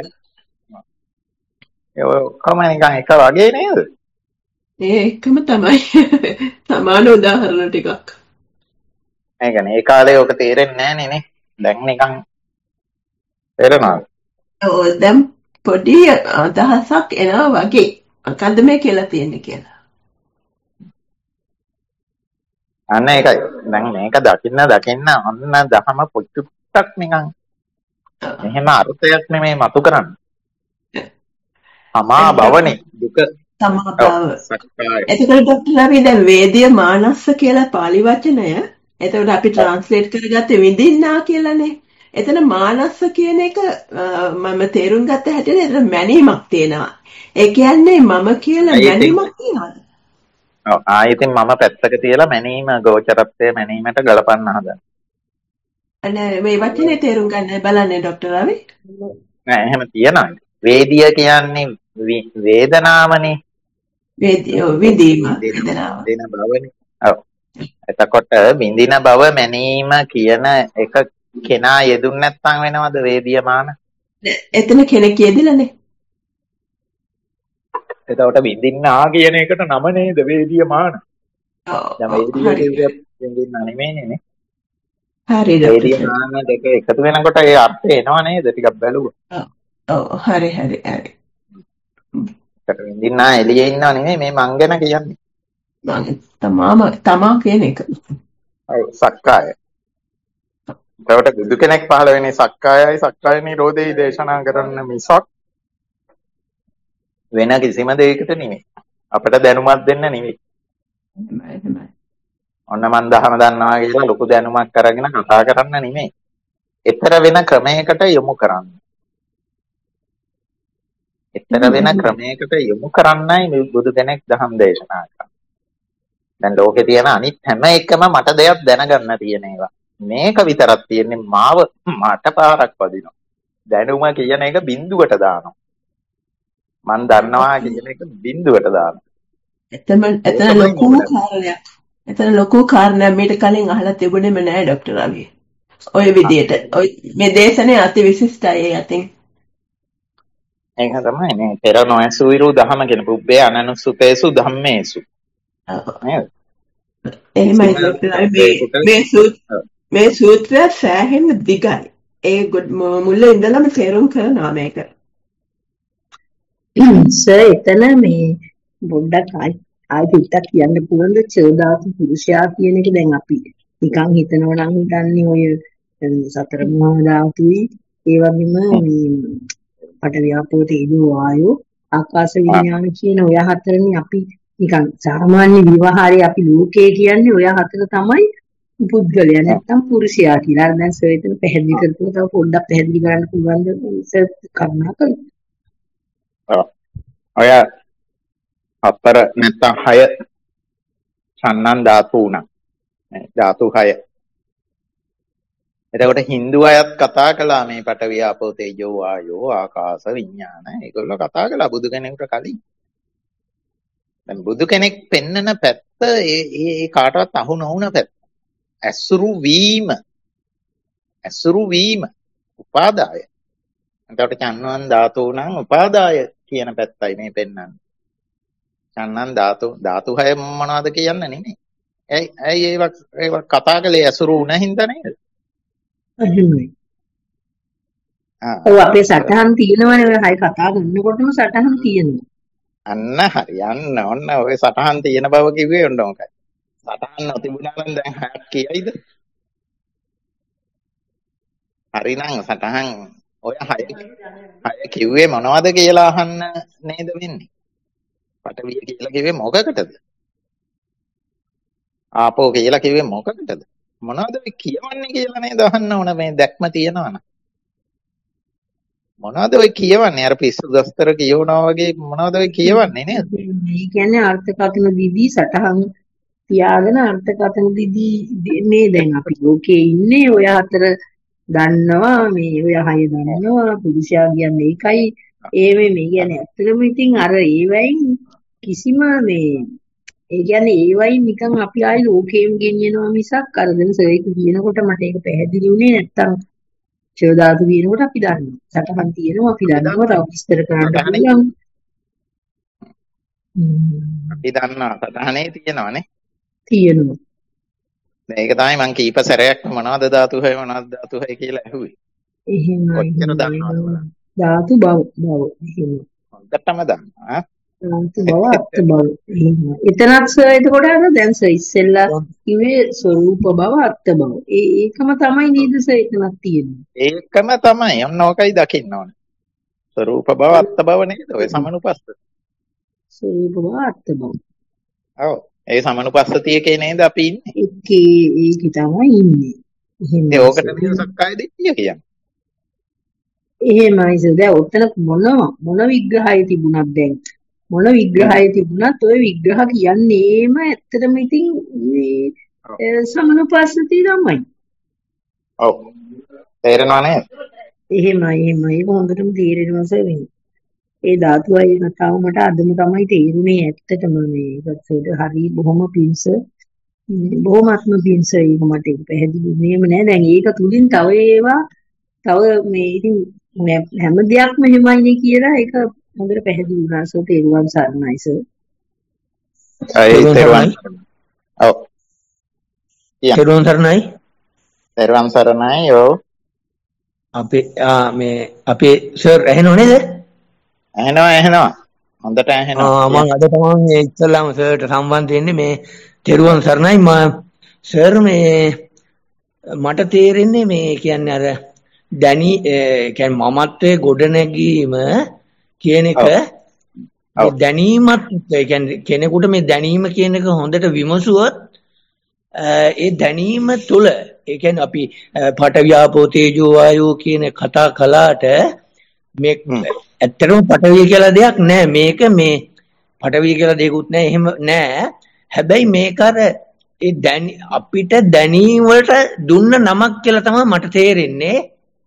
ඒ ඔක්කොම නිකන් එක වගේ නේද? ඒ එකම තමයි සමාන උදාහරණ ටිකක්. ඒ කියන්නේ ඒ කාලේ ඔක තේරෙන්නේ නැහැ නේ. දැන් නිකන් තේරෙනවද? ඔව් දැන් පොඩි අදහසක් එනවා වගේ. මොකද්ද මේ කියලා තියෙන්නේ කියලා. අන්න ඒකයි. දැන් මේක දකින්න දකින්න අන්න දහම පුච්චුට්ටක් නිකන් එහෙම අර්ථයක් නෙමෙයි මතු කරන්නේ. තමා භවනේ දුක තමා භව. එතකොට ડોක්ටර් රවි දැන් වේදිය මානස්ස කියලා පාලි වචනය එතකොට අපි ට්‍රාන්ස්ලේට් කරගත්තේ විඳින්නා කියලානේ. එතන මානස්ස කියන එක මම තේරුම් ගත්ත හැටියට එතන මැනීමක් තියෙනවා. ඒ කියන්නේ මම කියලා මැනීමක් තියෙනවද? ඔව් ආයෙත් මම පැත්තක තියලා මැනීම ගෝචරත්වයේ මැනීමට ගලපන්න හදන. අනේ මේ වචනේ තේරුම් ගන්න බලන්නේ ડોක්ටර් රවි. නෑ එහෙම තියනවා. වේදිය කියන්නේ වේදනාවනේ. වේදිය විඳීම වේදනාව. දෙන බවනේ. ඔව්. එතකොට විඳින බව මැනීම කියන එක කෙනා යෙදුන් නැත්නම් වෙනවද වේදියමාන? එතන කෙනෙක් යෙදිලානේ. එතකොට විඳින්නා කියන එකට නම නේද වේදියමාන? ඔව්. දැන් වේදිය කියන්නේ විඳින්නා නෙමෙයිනේ නේ. හරි වේදියමාන දෙක එකතු වෙනකොට ඒ අර්ථය එනවා නේද? ටිකක් බැලුවා. ඔව් හරි හරි හරි. ඒකට විඳින්නා එළියේ ඉන්නව නෙමෙයි මේ මං ගැන කියන්නේ. මං තමාම තමා කියන එක. ඔව් සක්කාය. ඒකට බුදු කෙනෙක් පහළ වෙන්නේ සක්කායයි සක්කාය නිරෝධේ දේශනා කරන්න මිසක් වෙන කිසිම දෙයකට නෙමෙයි. අපිට දැනුමක් දෙන්න නෙමෙයි. ඔන්න මන් දහම දන්නවා කියලා ලොකු දැනුමක් අරගෙන කතා කරන්න නෙමෙයි. ඊතර වෙන ක්‍රමයකට යොමු කරන්න. ඊතර වෙන ක්‍රමයකට යොමු කරන්නයි බුදු කෙනෙක් දහම් දේශනා කරන්නේ. දැන් ලෝකේ තියෙන අනිත් හැම එකම මට දෙයක් දැනගන්න තියෙන ඒවා. මේක විතරක් තියෙන්නේ මාව මට පාරක් වදිනවා. දැනුම කියන එක බිඳුවට දානවා. මන් දන්නවා කියන එක බිඳුවට දානවා. එතන එතන ලොකු කාරණයක්. එතන ලොකු කාරණයක් මේට කලින් අහලා තිබුණේම නෑ ડોක්ටර් රවි. ඔය විදියට ඔය මේ දේශනේ අති විශිෂ්ටයි අතින්. ඒක තමයි නේ පෙර නොඇසු විරු දහම කියන පුබ්බේ අනනුසුතේසු ධම්මේසු. නේද? එහෙමයි ડોක්ටර් රවි මේ සූත්‍රය මේ සූත්‍රය සෑහෙන දිගයි. ඒ මුල ඉඳලම තේරුම් කරනවා මේක. සර් එතන මේ පොඩ්ඩක් ආයි ආයි පිටක් කියන්න පුළුවන්ද චෝදාසු පුරුෂයා කියන එක දැන් අපි නිකන් හිතනවා නම් හිතන්නේ ඔය සතර මහා ධාතුයි ඒ වගේම මේ පඨවි ආපෝ තේජෝ වායෝ ආකාශ විඥාන කියන ඔය හතරනේ අපි නිකන් සාමාන්‍ය විවහාරයේ අපි ලෝකේ කියන්නේ ඔය හතර තමයි පුද්ගලයා නැත්තම් පුරුෂයා කියලා. අර දැන් සර් එතන පැහැදිලි කරපුවා තව පොඩ්ඩක් පැහැදිලි කරන්න පුළුවන්ද සර් කරුණාකරලා. ඔව්. ඔය හතර නැත්තම් හය සම්නන් ධාතු උනා. ධාතු හය. එතකොට හින්දු අයත් කතා කළා මේ පඨවි ආපෝ තේජෝ වායෝ ආකාශ විඥාන. ඒගොල්ලෝ කතා කළා බුදු කෙනෙකුට කලින්. දැන් බුදු කෙනෙක් පෙන්නන පැත්ත ඒ ඒ කාටවත් අහු නොවුන පැත්ත. ඇසුරු වීම. ඇසුරු වීම. උපාදාය. එතකොට චන්නන් ධාතු නම් උපාදාය කියන පැත්තයි මේ පෙන්නන්නේ. චන්නන් ධාතු ධාතු හය මොනවද කියන්න නෙමෙයි. ඇයි ඇයි ඒවත් ඒවත් කතා කළේ ඇසුරු වුණ හින්දා නේද? එහෙමයි. ඔව් අපේ සටහන් තියෙනවනේ ඔය හයි කතා කරනකොටම සටහන් තියෙනවා. අන්න හරි යන්න ඔන්න ඔය සටහන් තියෙන බව කිව්වේ ඔන්න ඔකයි. සටහන් නොතිබුණා නම් දැන් හයක් කියයිද? හරිනම් සටහන් ඔය හය හය කිව්වේ මොනවද කියලා අහන්න නේද වෙන්නේ? පඨවිය කියලා කිව්වේ මොකකටද? ආපෝ කියලා කිව්වේ මොකකටද? මොනවද මේ කියවන්නේ කියලා නේද අහන්න ඕන මේ දැක්ම තියනවනම්. මොනවද ඔය කියවන්නේ? අර පිස්සු දස්තර කියවනවා වගේ මොනවද ඔය කියවන්නේ නේද? මේ කියන්නේ අර්ථකථන දිදී සටහන් තියාගෙන අර්ථකථන දිදී මේ දැන් අපි ලෝකේ ඉන්නේ ඔය හතර දන්නවා මේ ඔය හය දන්නවා පුරුෂයා කියන්නේ ඒකයි ඒ මේ මේ කියන්නේ ඇත්තටම ඉතින් අර ඒවයින් කිසිම මේ ඒ කියන්නේ ඒවයින් නිකන් අපි ආයි ලෝකයෙන් ගෙනියනවා මිසක් අර දැන් සර්යික කියනකොට මට ඒක පැහැදිලි වුණේ නැත්තම් ක්ෂය ධාතු කියනකොට අපි දන්නවා. සටහන් තියෙනවා අපි දන්නවා තව විස්තර කරන්න පුළුවන්. අපි දන්නවා සටහනේ තියෙනවානේ. තියෙනවා. මේක තමයි මං කීප සැරයක් මොනවද ධාතු හය මොනවද ධාතු හය කියලා ඇහුවේ. එහෙමයි. ඔච්චර දන්නවද? ධාතු බව බව එහෙමයි. හොඳටම දන්නවා. ධාතු බව අත් බව එහෙමයි. එතනත් සර් එතකොට අර දැන් සර් ඉස්සෙල්ලා කිව්වේ ස්වરૂප බව අත් බව. ඒ ඒකම තමයි නේද සර් එතනක් තියෙන්නේ. ඒකම තමයි. ඔන්න ඕකයි දකින්න ඕනේ. ස්වરૂප බව අත් බව නේද? ඔය සමනුපස්ස. ස්වરૂප බව අත් බව. ඔව්. ඒ සමනුපස්සතියකේ නේද අපි ඉන්නේ. ඒකේ ඒකේ තමයි ඉන්නේ. එහෙමයි. ඒ ඕකට නේද සක්කාය දිට්ඨිය කියන්නේ. එහෙමයි සර්. දැන් ඔතන මොන මොන විග්‍රහය තිබුණත් දැන් මොන විග්‍රහය තිබුණත් ওই විග්‍රහ කියන්නේම ඇත්තටම ඉතින් මේ සමනුපස්සතිය තමයි. ඔව්. තේරෙනව නේද? එහෙමයි එහෙමයි. ඒක හොඳටම තේරෙනවා සර්. ඒ ධාතුවයි කතාව මට අදම තමයි තේරුනේ ඇත්තටම මේ ඒකට හරි බොහොම පිංස බොහොමත්ම පිංස ඒක මට ඒක පැහැදිලි වුණේම නෑ. දැන් ඒක තුලින් තව ඒවා තව මේ ඉතින් හැම දෙයක්ම එහෙමයිනේ කියලා ඒක හොඳට පැහැදිලි වුණා. සෝ තේරුවන් සරණයි සර්. ඒ තේරුවන්. ඔව්. තේරුවන් සරණයි. තේරුවන් සරණයි. ඔව්. අපේ මේ අපේ සර් ඇහෙනව නේද? ඇහෙනවා ඇහෙනවා. හොඳට ඇහෙනවා. ආ මම අද තමයි ඉස්සල්ලාම සර්ට සම්බන්ධ වෙන්නේ මේ තෙරුවන් සරණයි. මම සර් මේ මට තේරෙන්නේ මේ කියන්නේ අර දැනි කියන්නේ මමත්වයේ ගොඩනැගීම කියන එක දැනීමත් ඒ කියන්නේ කෙනෙකුට මේ දැනීම කියන එක හොඳට විමසුවොත් ඒ දැනීම තුළ ඒ කියන්නේ අපි පඨවි ආපෝ තේජෝ වායෝ කියන කතා කළාට මේ ඇත්තටම පඨවි කියලා දෙයක් නැහැ. මේක මේ පඨවි කියලා දෙයක්වත් නැහැ. එහෙම නැහැ. හැබැයි මේක අර ඒ දැනි අපිට දැනීම වලට දුන්න නමක් කියලා තමයි මට තේරෙන්නේ.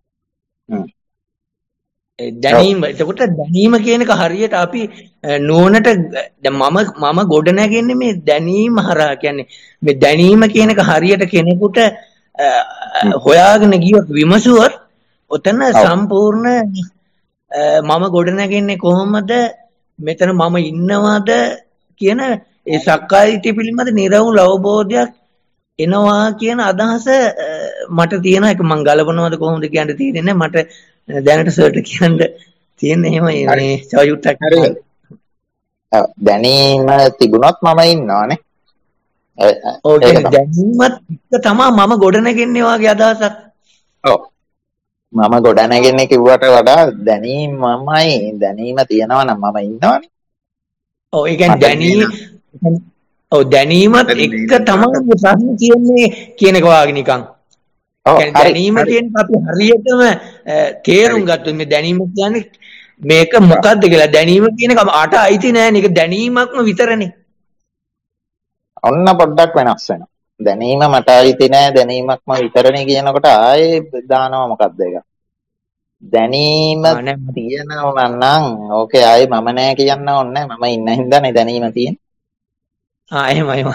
ඒ දැනීම. එතකොට දැනීම කියන එක හරියට අපි නුවණට දැන් මම මම ගොඩ නැගෙන්නේ මේ දැනීම හරහා. කියන්නේ මේ දැනීම කියන එක හරියට කෙනෙකුට හොයාගෙන ගියොත් විමසුවොත් ඔතන සම්පූර්ණ මම ගොඩ නැගෙන්නේ කොහොමද මෙතන මම ඉන්නවද කියන ඒ සක්කාය දිට්ඨිය පිළිබඳ නිර්වුල් අවබෝධයක් එනවා කියන අදහස මට තියෙන එක. මම ගලවනවද කොහොමද කියන්න තේරෙන්නේ මට දැනට සර්ට කියන්න තියෙන එහෙම මේ සවයුත්තක් හරි. දැනීම තිබුණොත් මම ඉන්නවනේ. ඔව් දැනීමත් එක තමයි මම ගොඩනගන්නේ වාගේ අදහසක්. ඔව්. මම ගොඩනගන්නේ කිව්වට වඩා දැනීමමයි. දැනීම තියනවා නම් මම ඉන්නවනේ. ඔව් ඒ කියන්නේ දැනීම ඔව් දැනීමත් එක තමයි ප්‍රශ්න කියන්නේ කියන එක වාගේ නිකන්. දැනීම කියන්නේ අපි හරියටම තේරුම් ගත්තොත් මේ දැනීම කියන්නේ මේක මොකක්ද කියලා. දැනීම කියන එක අට අයිති නෑ. මේක දැනීමක්ම විතරනේ. ඔන්න පොඩ්ඩක් වෙනස් වෙනවා. දැනීම මට අයිති නෑ දැනීමක්ම විතරනේ කියනකොට ආයේ දානවා මොකක්ද ඒක. දැනීම තියෙනවා නම් ඕකේ ආයේ මම නෑ කියන්න ඕනේ නෑ. මම ඉන්න හින්දානේ දැනීම තියෙන්නේ. ආ එහෙම එහෙම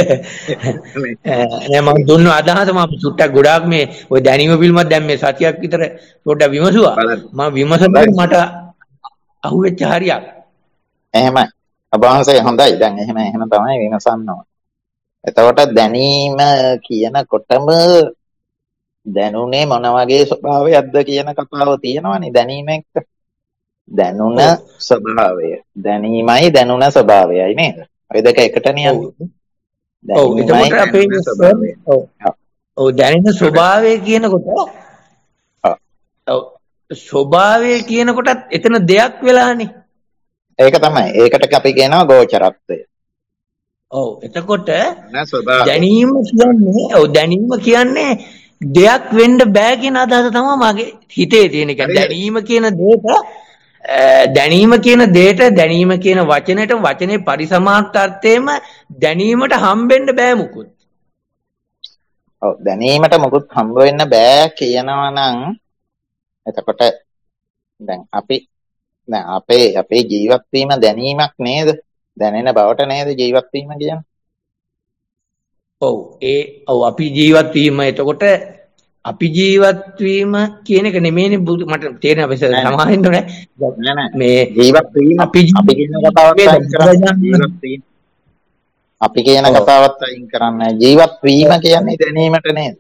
නෑ මම දුන්න අදහස මම සුට්ටක් ගොඩාක් මේ ওই දැනීම පිළිබඳ දැන් මේ සතියක් විතර පොඩ්ඩක් විමසුවා. මම විමසනකොට මට අහුවෙච්ච හරියක්. එහෙමයි. අභාසය හොඳයි. දැන් එහෙම එහෙම තමයි විමසන්න ඕන. එතකොට දැනීම කියනකොටම දැනුනේ මොන වගේ ස්වභාවයක්ද කියන කතාව තියෙනවනේ දැනීම එක්ක. දැනුණ ස්වභාවය. දැනීමයි දැනුණ ස්වභාවයයි නේද? ඔය දෙක එකටනේ යන්නේ. ඔව් එතකොට අපේ ඔව් ඔව් දැනෙන ස්වභාවය කියනකොට ඔව් ස්වභාවය කියනකොටත් එතන දෙයක් වෙලානේ. ඒක තමයි. ඒකට අපි කියනවා ගෝචරත්වය. ඔව් එතකොට දැනීම කියන්නේ ඔව් දැනීම කියන්නේ දෙයක් වෙන්න බෑ කියන අදහස තමයි මගේ හිතේ තියෙන එක. දැනීම කියන දෙයට දැනීම කියන දෙයට දැනීම කියන වචනෙට වචනේ පරිසමාර්ථාර්ථයෙන්ම දැනීමට හම්බෙන්න බෑ මුකුත්. ඔව් දැනීමට මුකුත් හම්බ වෙන්න බෑ කියනවා නම් එතකොට දැන් අපි නෑ අපේ අපේ ජීවත් වීම දැනීමක් නේද? දැනෙන බවට නේද ජීවත් වීම කියන්නේ? ඔව් ඒ ඔව් අපි ජීවත් වීම එතකොට අපි ජීවත් වීම කියන එක නෙමෙයිනේ බුදු මට තේරෙන අපේ නෑ නෑ සමාවෙන්න ඕනේ නෑ නෑ මේ ජීවත් වීම අපි අපි කියන කතාවත් ජීවත් අයින් කරන්න ජීවත් වීම අපි කියන ඔව් කතාවත් අයින් කරන්න ජීවත් වීම කියන්නේ දැනීමට නේද?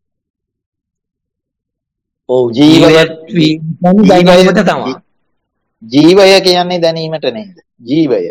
ඔව් ජීවය ජීවත් වීම කියන්නේ ජීවය දැනීමට තමයි ජී- ජීවය කියන්නේ දැනීමට නේද? ජීවය.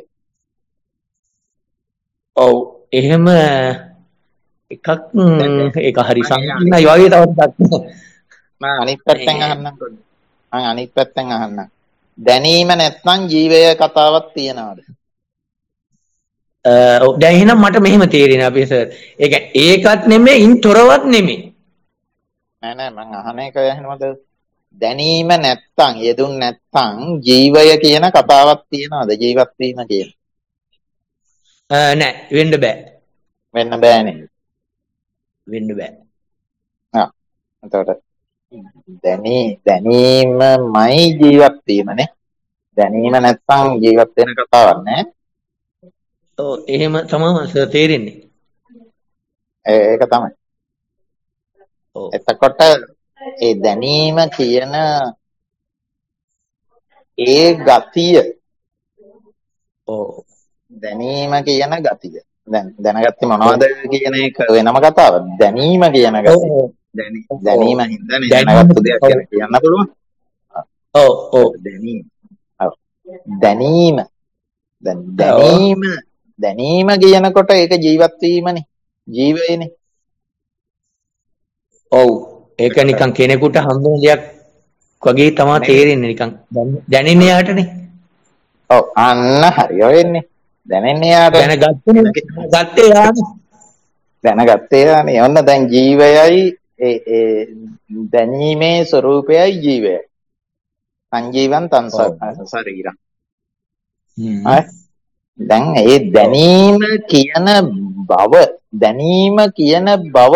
ඔව් එහෙම එකක් දැන් ම්, ඒක හරි මම ඒ අනිත් සංකීර්ණයි වගේ තව ටිකක් මම අනිත් පැත්තෙන් මේ අහන්නම් පොඩ්ඩක්. මම අනිත් පැත්තෙන් අහන්නම්. දැනීම නැත්නම් ජීවය කතාවක් තියනවාද? අ, ඔව් දැන් එහෙනම් මට මෙහෙම තේරෙනවා අපේ සර් ඒ කියන්නේ ඒකත් නෙමෙයි ඉන් තොරවත් නෙමෙයි නෑ නෑ මං අහන එක ඇහෙනවද? දැනීම නැත්තම් යෙදුන් නැත්තම් ජීවය කියන කතාවක් තියනවාද? ජීවත් වීම කියන. අ, නෑ වෙන්න බෑ වෙන්න බෑනේ. වෙන්න බෑ ආ එතකොට දැනී දැනීමමයි ජීවත් වීමනේ. දැනීම නැත්තම් ජීවත් වෙන කතාවක් නෑ. ඔව් එහෙම තමයි සර් තේරෙන්නේ ඒ- ඒක තමයි. ඔව් එතකොට ඒ දැනීම කියන ඒ ගතිය ඔව් දැනීම කියන ගතිය. දැන් දැනගත්තේ මොනවද කියන එක වෙනම කතාවක්. දැනීම කියන ඔව් ගතිය. ඔව් දැනි ඔව් දැනීම හින්දානේ දැනීම දැනගත්තු දෙයක් ඔව් ගැන කියන්න පුළුවන්. ඔව් ඔව් දැනීම. ඔව්. දැනීම. දැන් ඔව් දැනීම දැනීම කියනකොට ඒක ජීවත් වීමනේ. ජීවයනේ. ඔව් ඒක එතකොට නිකන් කෙනෙකුට හම්බෙන දෙයක් වගේ තමයි නෙමෙයි. තේරෙන්නේ නිකන් දැන- දැනෙන්නේ යාටනේ ඔව් අන්න හරි වෙන්නේ. දැනෙන්නේ යාටනේ. දැනගත්තනේ දැනග- ගත්තේ යානේ දැනගත්තේ යානේ. ඔන්න දැන් ජීවයයි ඒ ඒ දැනීමේ ස්වરૂපයයි ජීවයයි. සංජීවන් තන් ඔව් ශරීරම්. හ්ම් හරි. දැන් ඒ ඔව් දැනීම කියන බව දැනීම කියන බව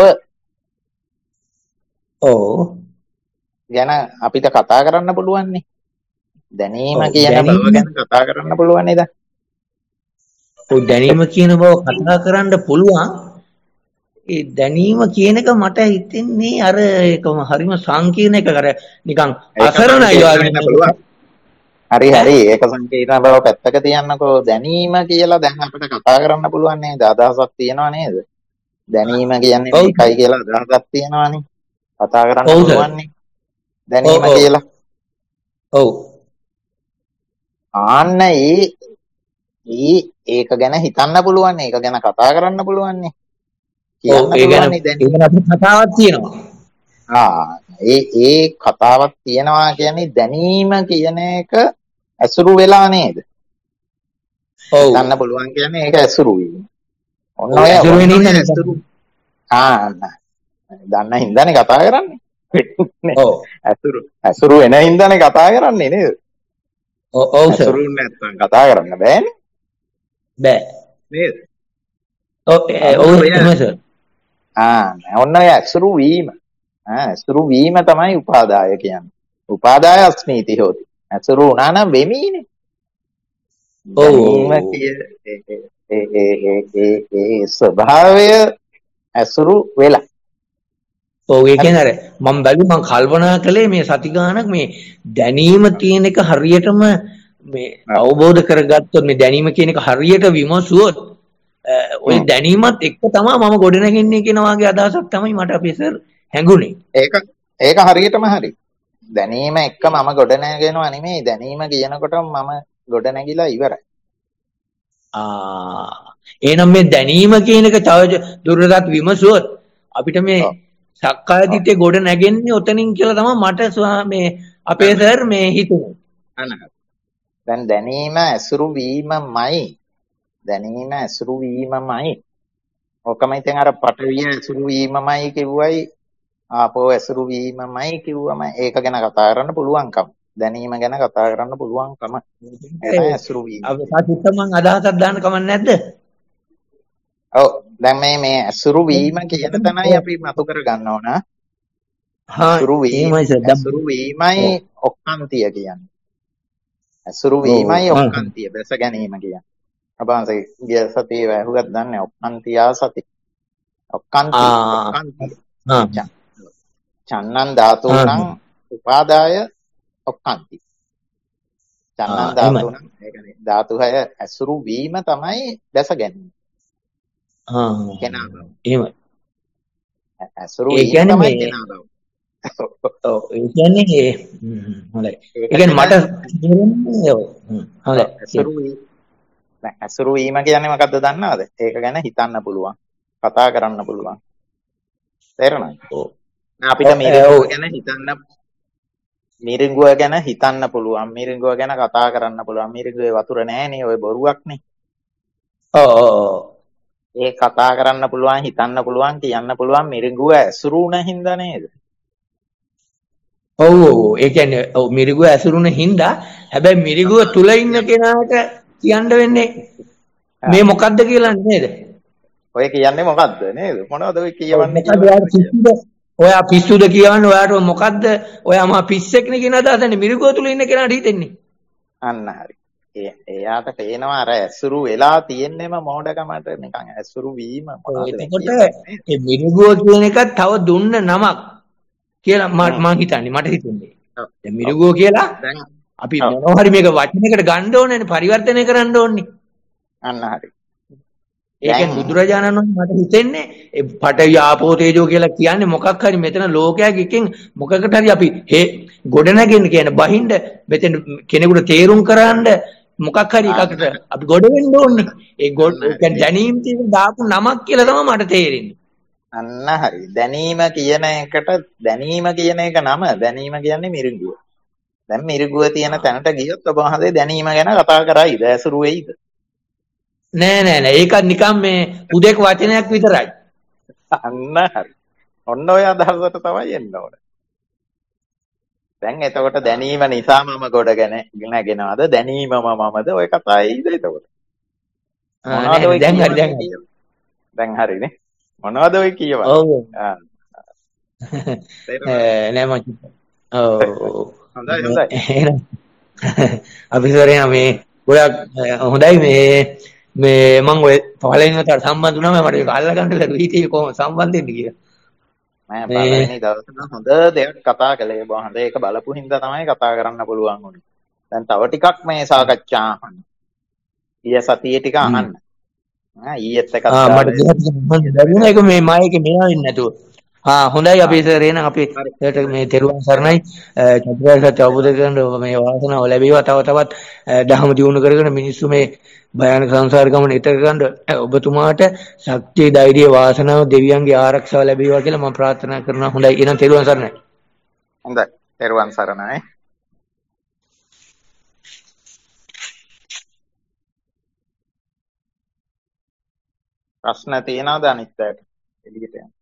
ඔව් ගැන අපිට කතා කරන්න පුළුවන් නේ. දැනීම ඔව් කියන බව දැනීම ගැන කතා කරන්න පුළුවන් නේද? ඔව් දැනීම කියන බව කතා කරන්න පුළුවන් ඒ දැනීම කියන එක මට හිතෙන්නේ අර ඒකම හරිම සංකීර්ණ එකක් අර නිකන් ඒක අසරණයි සංකීර්ණ වගේ වෙන්න පුළුවන්. හරි ඈ හරි ඒක සංකීර්ණ බව පැත්තක තියන්නකෝ. දැනීම කියලා දැන් අපිට කතා කරන්න පුළුවන් නේද? අදහසක් තියනවා නේද? දැනීම කියන්නේ ඔව් මේකයි කියලා අදහසක් තියනවානේ. කතා කරන්න ඔව් සර් පුළුවන් නේ. ඔව් දැනීම ඔව් කියලා. ඔව් ආන්න ඒ ඒ ඒක ගැන හිතන්න පුළුවන් නේ. ඒක ගැන කතා කරන්න පුළුවන් නේ. ඔව් කියන්න ඒ ගැන පුළුවන් නේ ඒ දැනීම. ගැන අපිට කතාවක් තියෙනවා ආ ඒ ඒ කතාවක් තියනවා කියන්නේ දැනීම කියන එක ඇසුරු වෙලා නේද? ඔව් හිතන්න පුළුවන් කියන්නේ ඒක ඇසුරු වීම. ඔන්න ඔව් ඔය ඇසුරු ඔන්න වෙන ඔය ඉඳන් ඇසුරු ආ දන්න හින්දානේ කතා කරන්නේ. ඔව් ඇසුරු ඇසුරු වෙන හින්දානේ කතා කරන්නේ නේද? ඔව් ඔව් සර් ඇසුරු නැත්නම් කතා කරන්න බෑනේ බෑ නේද? ඔව් ඒ- ඔන්න ඔව් ඔය එහෙම සර් ආ ඔන්න ඔය ඇසුරු වීම. ආ ඇසුරු වීම තමයි උපාදාය කියන්නේ. උපාදාය අස්මීති හොති. ඇසුරු වුණා නම් වෙමීනේ. ඔව් දැනීම ඔව් කිය ඒ ඒ ඒ ඒ ඒ ඒ ස්වභාවය ඇසුරු වෙලා. ඔව් ඒ හරි. කියන්නේ අර මම බැලු මම කල්පනා කළේ මේ සති ගානක් මේ දැනීම තියෙන එක හරියටම මේ ආ. අවබෝධ කරගත්තොත් මේ දැනීම කියන එක හරියට විමසුවොත් අ, ඔය හ්ම්. දැනීමත් එක්ක තමයි මම ගොඩනගන්නේ කියන වගේ අදහසක් තමයි මට අපේ සර් හැඟුනේ. ඒක ඒක හරියටම හරි. දැනීම එක්ක මම ගොඩ නැගෙනවා නෙමෙයි. දැනීම කියනකොට මම ගොඩ නැගිලා ඉවරයි. ආ එහෙනම් මේ දැනීම කියන එක තව දුරටත් විමසුවොත් අපිට මේ ඔව්. සක්කාය ඔව්. දිට්ඨිය ගොඩ නැගෙන්නේ ඔතනින් කියලා තමයි මට ස්වා- මේ අපේ අන්න සර් මේ හිතුනේ. අන්න හරි. දැන් දැනීම ඇසුරු වීමමයි. දැනීම ඇසුරු වීමමයි. ඔකම ඉතින් අර පටවිය ඇසුරු වීමමයි කිව්වයි ආපෝ ඇසුරු වීමමයි කිව්වම ඒක ගැන කතා කරන්න පුළුවන්කම. දැනීම ගැන කතා කරන්න පුළුවන්කම. එතන ඇසුරු වීම. අපි සාසිත මං අදහසක් දාන්න කමක් නැද්ද? ඔව් දැන් මේ මේ ඇසුරු වීම කියන තැනයි අපි මතු කර ගන්න ඕන. හා ඇසුරු වීම එහෙමයි සර්. දැන් ඇසුරු වීමයි ඔක්කාන්තිය කියන්නේ. ඇසුරු ඔව් වීමයි හ්ම් හ්ම්. ඔක්කාන්තිය බැස ගැනීම කියන්නේ. අපහන්සේ ගිය සතියේ වැහුවත් දන්නේ ඔක්කාන්තියා සති. ඔක්කාන්ති ආ ඔක්කාන්තිය. හ්ම් ච- චන්නං ධාතුණං හ්ම් උපාදාය ඔක්කාන්ති. චන්නං ආ එහෙමයි. ධාතුණං ඒ කියන්නේ ධාතු හය ඇසුරු වීම තමයි බැස ගැනීම. ආ කෙනා බව. එහෙමයි. ඇ- ඇසුරු ඒ වීම කියන්නේ තමයි මේ කෙනා බව. ඔව් ඒ කියන්නේ ඒ හ්ම් හොඳයි. ඒ ඒක කියන්නේ මට ගැන තේරෙන්නේ ඔව් හ්ම් හොඳයි. ඔව්, ඇසුරු වී දැන් ඇසුරු වීම කියන්නේ මොකද්ද දන්නවද? ඒක ගැන හිතන්න පුළුවන්. කතා කරන්න පුළුවන්. තේරෙනවද? ඔව් දැන් අපිට ඔව් මිරිඟුව ඔව් ගැන හිතන්න මිරිඟුව ගැන හිතන්න පුළුවන්. මිරිඟුව ගැන කතා කරන්න පුළුවන්. මිරිඟුවේ වතුර නැහැනේ. ඔය බොරුවක්නේ. ඔව් ඔව් ඒ කතා කරන්න පුළුවන්, හිතන්න පුළුවන්, කියන්න පුළුවන් මිරිඟුව ඇසුරු වුණ හින්දා නේද? ඔව් ඔව් ඒ කියන්නේ ඔව් මිරිගුව ඇසුරුන හින්දා හැබැයි මිරිගුව කතා තුල ඉන්න කියන්න. කෙනාට කියන්න වෙන්නේ ආ. මේ මොකද්ද කියලා නේද? ඔය කියන්නේ මොකද්ද නේද? මොනවද ඔය ඔව් කියවන්නේ මොකද කියවන්නේ ඔයාට කියලා. පිස්සුද? ඔයා පිස්සුද කියවන්නේ ඔයාට මොකද්ද? ඔයා මහා පිස්සෙක්නේ කියන අදහසනේ මිරිගුව තුල ඉන්න කෙනාට හිතෙන්නේ. අන්න හරි. ඒ එයාට පේනවා අර ඇසුරු වෙලා තියෙන්නේම මෝඩකමට නිකන් ඇසුරු වීම ඔව් මොනවද මේ එතකොට කියන්නේ නේද? ඒ මිරිගුව කියන එක තව දුන්න නමක් කියලා මම හ්ම්. මං හිතන්නේ මට හිතෙන්නේ. ඔව් දැන් ඔව්. මිරිගුව කියලා දැන් අපි ඔව් මොනවා හරි මේක වචනයකට ගන්න ඕනේනේ පරිවර්තනය කරන්න ඕනේ. අන්න හරි. ඒකෙන් දැන් බුදුරජාණන් වහන්සේ මට හිතෙන්නේ ඒ පඨවි ආපෝ තේජෝ කියලා කියන්නේ මොකක් හරි මෙතන ලෝකයක් එකෙන් මොකකට හරි අපි හේ ගොඩ නැගෙන්න කියන බහින්ද මෙතන කෙනෙකුට තේරුම් කරන්න මොකක් හරි අන්න එකකට අපි ගොඩ වෙන්න ඕනේ. ඒ ගොඩ අන්න ඒ කියන්නේ හරි. දැනීම් තියෙන දාපු නමක් කියලා තමයි මට තේරෙන්නේ. අන්න හරි. දැනීම කියන එකට දැනීම කියන එක නම දැනීම කියන්නේ මිරිඟුව. දැන් මිරිඟුව තියෙන තැනට ගියොත් ඔබ වහන්සේ දැනීම ගැන කතා කරයිද? ඇසුරු වෙයිද? නෑ නෑ නෑ ඒක නිකන් මේ උදේක වචනයක් විතරයි. අන්න හරි. ඔන්න ඔය අදහසට තමයි එන්න ඕන. දැන් එතකොට දැනීම නිසා මම ගොඩගෙන නැගෙනවද? දැනීමම මමද? ඔය කතා එයිද එතකොට? ආ මොනවද නෑ ඔය දැන් හරි කියවන්නේ දැන් හරි. කියලා? දැන් හරිනේ. මොනවද ඔය කියවන්නේ? ඔව් ආ තේරුණාද? නෑ මචං. ඔව් හොඳයි හොඳයි. එහෙනම් අපි සරේ මේ ගොඩක් හොඳයි මේ මේ මම ඔය පළවෙනි වතාවට සම්බන්ධ වුණාම මට ඒක අල්ලගන්න බැරුව හිතේ කොහොම සම්බන්ධ වෙන්නේ කියලා. මම මේ පළවෙනි දවසේ හොඳ දෙයක් කතා කළේ. ඔබ හොඳ ඒක බලපු හින්දා තමයි කතා කරන්න පුළුවන් වුනේ. දැන් තව ටිකක් මේ සාකච්ඡා අහන්න. ඊය සතියේ ටික හ්ම්. අහන්න. ආ ඊයේත් එකක් ආ මට දාලා දෙයක් මම දරුණා ඒක මේ මායක මෙයා වෙන්නේ නැතුව. ආ හොඳයි අපි ආ සර් එහෙනම් අපි හරි. සර්ට මේ තෙරුවන් සරණයි චතුරාර්ය සත්‍ය අවබෝධ කරගන්න මේ වාසනාව ලැබේවා තව තවත් දහම දියුණු කරගෙන මිනිස්සු මේ භයානක සංසාර ගමන ඈතර ගන්න ඔබතුමාට ශක්තිය ධෛර්යය වාසනාව දෙවියන්ගේ ආරක්ෂාව ලැබේවා කියලා මම ප්‍රාර්ථනා කරනවා. හොඳයි එහෙනම් තෙරුවන් සරණයි. හොඳයි. තෙරුවන් සරණයි. ප්‍රශ්න තියෙනවද අනිත් අයට? එළියට යන්න.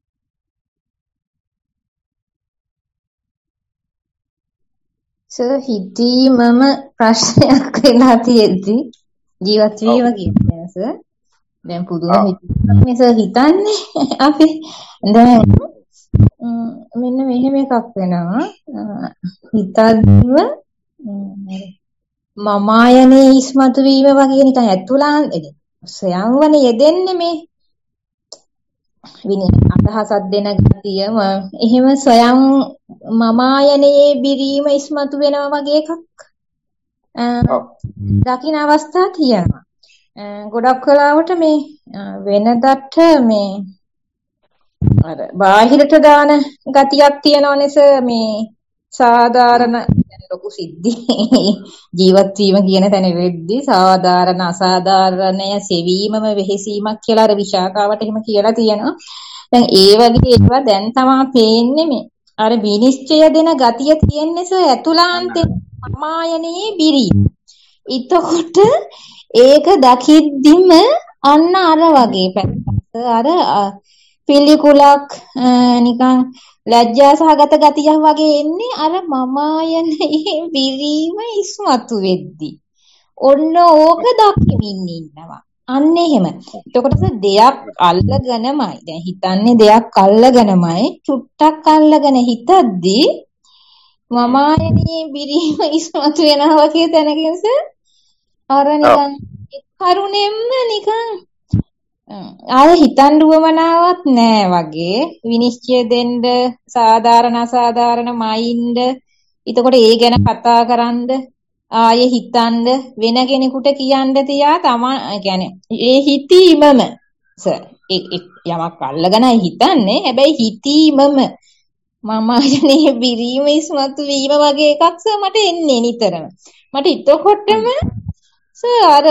සර් හිතීමම ප්‍රශ්නයක් වෙලා තියෙද්දි ජීවත් ඔව්. වීම කියන්නේ සර් දැන් පුදුම ඔව්. හිතීමක් මේ සර් හිතන්නේ අපි දැන් ම්, මෙන්න මෙහෙම එකක් වෙනවා අ, හිතද්දිම ම්, මම ආයනේ ඉස්මතු වීම වගේ නිකන් ඇතුළාන් සයන්වන යෙදෙන්නේ මේ විනය අදහසක් දෙන ගතිය ම- එහෙම සොයන් මම ආයනයේ බිරීම ඉස්මතු වෙනවා වගේ එකක් අ, ඔව්. දකින්න අවස්ථා තියෙනවා. අ, ගොඩක් වෙලාවට මේ අ, වෙනදට මේ අර බාහිරට දාන ගතියක් තියෙනවනේ සර් මේ හ්ම්. සාධාරණ يعني ලොකු සිද්ධි ජීවත් වීම කියන තැන වෙද්දී සාධාරණ අසාධාරණය සෙවීමම වෙහෙසීමක් කියලා අර විශාකාවට එහෙම කියලා තියෙනවා. දැන් ඒ වගේ ඒවා දැන් තමයි පේන්නේ මේ අර විනිශ්චය දෙන ගතිය තියෙන්නේ සර් අන්න ඇතුළාන්තේ හරි. සමායනයේ බිරීම. එතකොට ඒක දකිද්දිම අන්න අර වගේ පැත්තක් අර අ, පිළිකුලක් අ, නිකන් ලැජ්ජා සහගත ගතියක් වගේ එන්නේ අර මමායනයේ බිරීම ඉස්මතු වෙද්දී. ඔන්න ඕක දකිමින් ඉන්නවා. අන්න එහෙම. එතකොට දෙයක් අල්ලගෙනමයි. දැන් හිතන්නේ දෙයක් අල්ලගෙනමයි චුට්ටක් අල්ලගෙන හිතද්දී මම ආයනේ බිරීම ඉස්මතු වෙනවා වගේ තැනකින්ස අර නිකන් කරුණෙම්ම නිකන් ආය හිතන්න උවමනාවක් නෑ වගේ විනිශ්චය දෙන්න සාධාරණ අසාධාරණ මයින්ඩ් එතකොට ඒ ගැන කතා කරන්ද ආයේ හිතන්න වෙන කෙනෙකුට කියන්න තියා තමා කියන්නේ ඒ හිතීමම සර් යමක් අල්ලගෙනයි හිතන්නේ හැබැයි හිතීමම මම ආයනේ බිරීම ඉස්මතු වීම වගේ එකක් සර් මට එන්නේ නිතරම මට එතකොටම සර් අර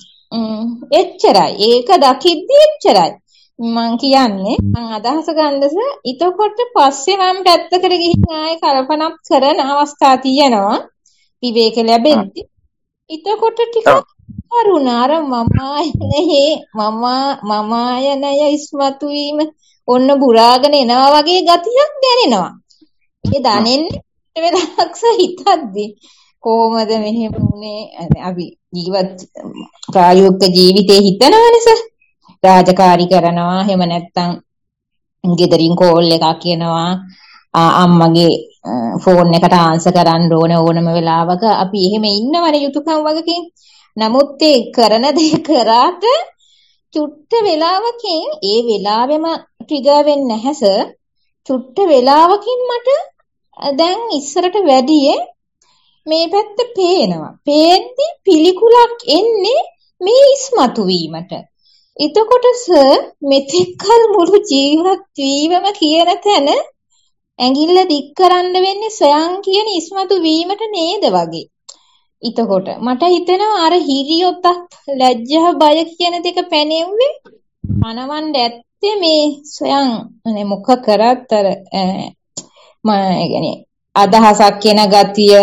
එච්චරයි ඒක දකිද්දි එච්චරයි මං කියන්නේ මං අදහස ගන්නස ඊටකොට පස්සේ මම පැත්තකට ගිහින් ආයේ කල්පනා කරන අවස්ථා තියෙනවා විවේක ලැබෙද්දි ඊටකොට ටිකක් කරුණාර මම ආයනේ මම මම ආයනය ඉස්මතු වීම ඔන්න බුරාගෙන එනවා වගේ ගතියක් දැනෙනවා ඒ දැනෙන්නේ වෙලක්ස හිතද්දි කොහොමද මෙහෙම උනේ අපි ජීවත් ප්‍රායෝගික ජීවිතේ හිතනවනේ සර් රාජකාරී කරනවා එහෙම නැත්නම් ගෙදරින් කෝල් එකක් එනවා අම්මගේ ෆෝන් එකට ආන්සර් කරන්න ඕන ඕනම වෙලාවක අපි එහෙම ඉන්නවනේ යුතුයකම් වගකින් නමුත් ඒ කරන දේ කරාට චුට්ට වෙලාවකින් ඒ වෙලාවෙම ට්‍රිගර් වෙන්නේ නැහැ සර් චුට්ට වෙලාවකින් මට දැන් ඉස්සරට වැඩියේ මේ පැත්ත පේනවා. පේද්දි පිළිකුලක් එන්නේ මේ ඉස්මතු වීමට. එතකොට සර් මෙතෙක් කල මුළු ජීවත් වීමම කියන තැන ඇඟිල්ල දික් කරන්න වෙන්නේ සයන් කියන ඉස්මතු වීමට නේද වගේ. එතකොට මට හිතෙනවා අර හිරියොතක් ලැජ්ජා බය කියන දෙක පැනෙන්නේ මනවන්න ඇත්තේ මේ සයන් නේ මොක කරත් අර මම කියන්නේ අදහසක් කියන ගතිය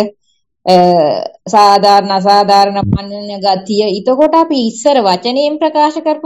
සාධාරණ අසාධාරණ මනන ගතිය ඊටකොට අපි ඉස්සර වචනයෙන් ප්‍රකාශ කරපු